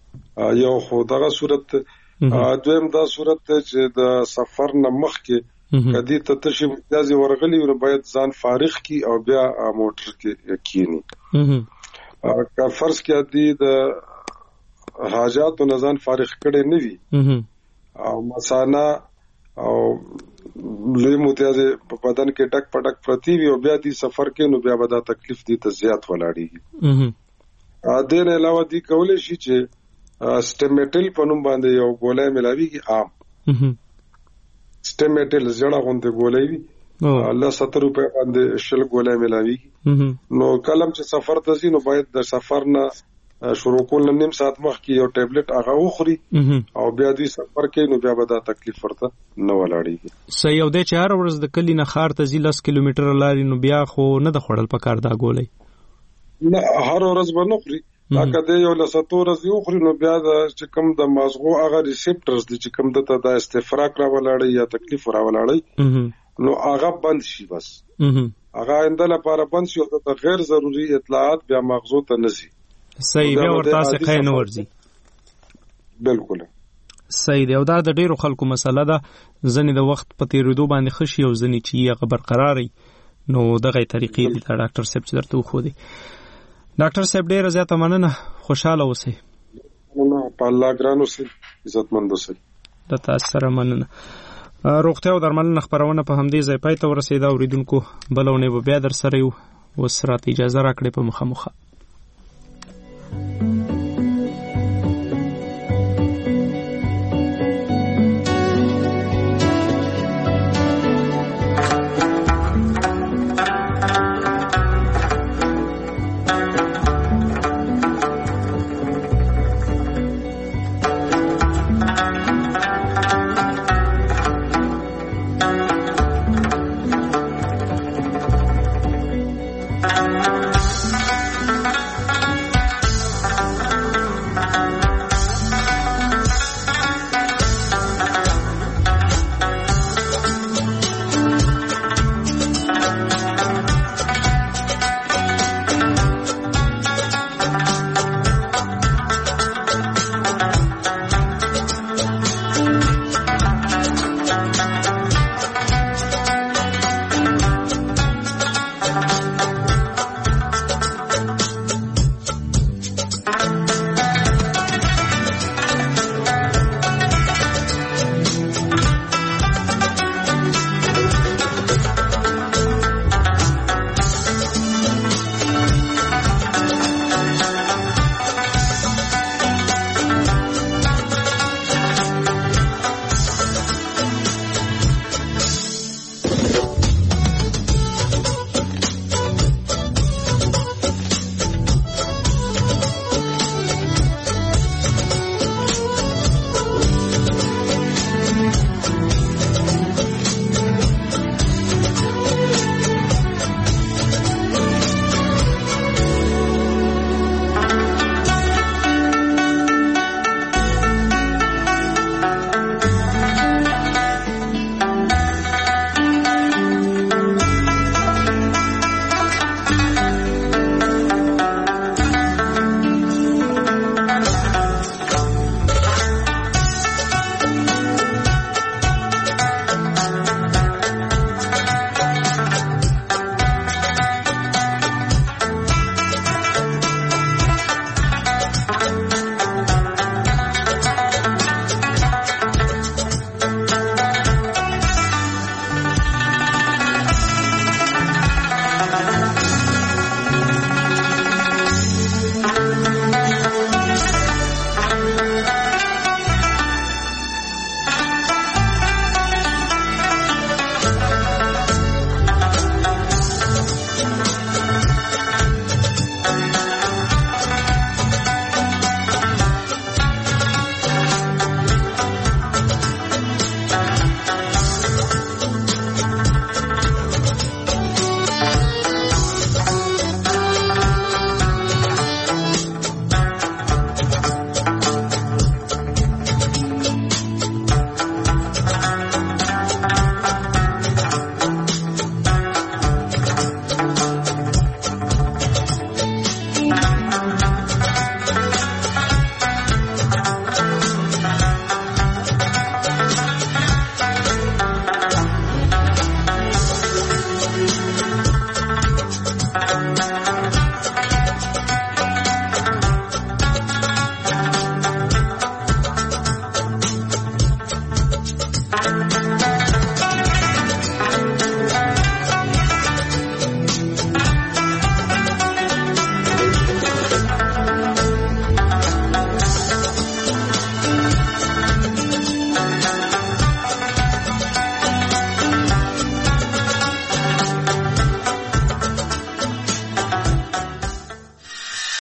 یو خو دغه صورت دویم دا صورت چې د سفر نه مخکې کدی ته تشي امتیازي ورغلی نو باید ځان فارغ کی او بیا موټر کې کینی که فرض کې دی د حاجات او نزان فارغ کړي نه وي او مثلا او لوی متیازه په بدن کې ټک پټک پرتی وي او بیا دې سفر کې نو بیا به دا تکلیف دي ته زیات ولاړیږي. ا دې نه علاوه دې کولای شي چې سټیمیټل په نوم باندې یو ګولای ملاويږي عام سټیمیټل زړه غونډه ګولای وي الله ستر روپے باندې شل ګولای ملاويږي نو کلم چې سفر ته ځي نو باید د سفر نه شروع کول نیم ساعت مخکې یو ټابلیټ هغه وخوري او بیا دې سفر کې نو بیا به دا تکلیف ورته نه ولاړیږي. صحیح او د چهار ورځ د کلی نه خار ته ځي لس کیلومتر لاري نو بیا خو نه د خړل پکار دا ګولای نه هر ورځ به نه خوري دا کده یو لساتو ورځ یو خوري نو بیا د چې کوم د مازغو هغه ریسپټرز دي چې کوم د د استفراق را ولاړی یا تکلیف را ولاړی نو هغه بند شي بس هغه انده لپاره بند شي او د غیر ضروري اطلاعات بیا مغزو ته نزي صحیح بیا ورته څخه نه ورځي. بالکل صحیح دی او دا د ډیرو خلکو مسله ده ځنې د وخت په تیریدو باندې خشي او ځنې چې هغه برقراري نو دغه طریقې دي ډاکټر صاحب چې درته خو دي. ډاکټر صاحب ډیره زیاته مننه خوشاله اوسئ. نو په الله ګران اوسئ عزتمند اوسئ. د تاسو سره مننه. روغتیا او درملنه خبرونه په همدې ځای پای ته ورسېده اوریدونکو بلونه به بیا در سره یو وسرات اجازه راکړئ په مخه مخه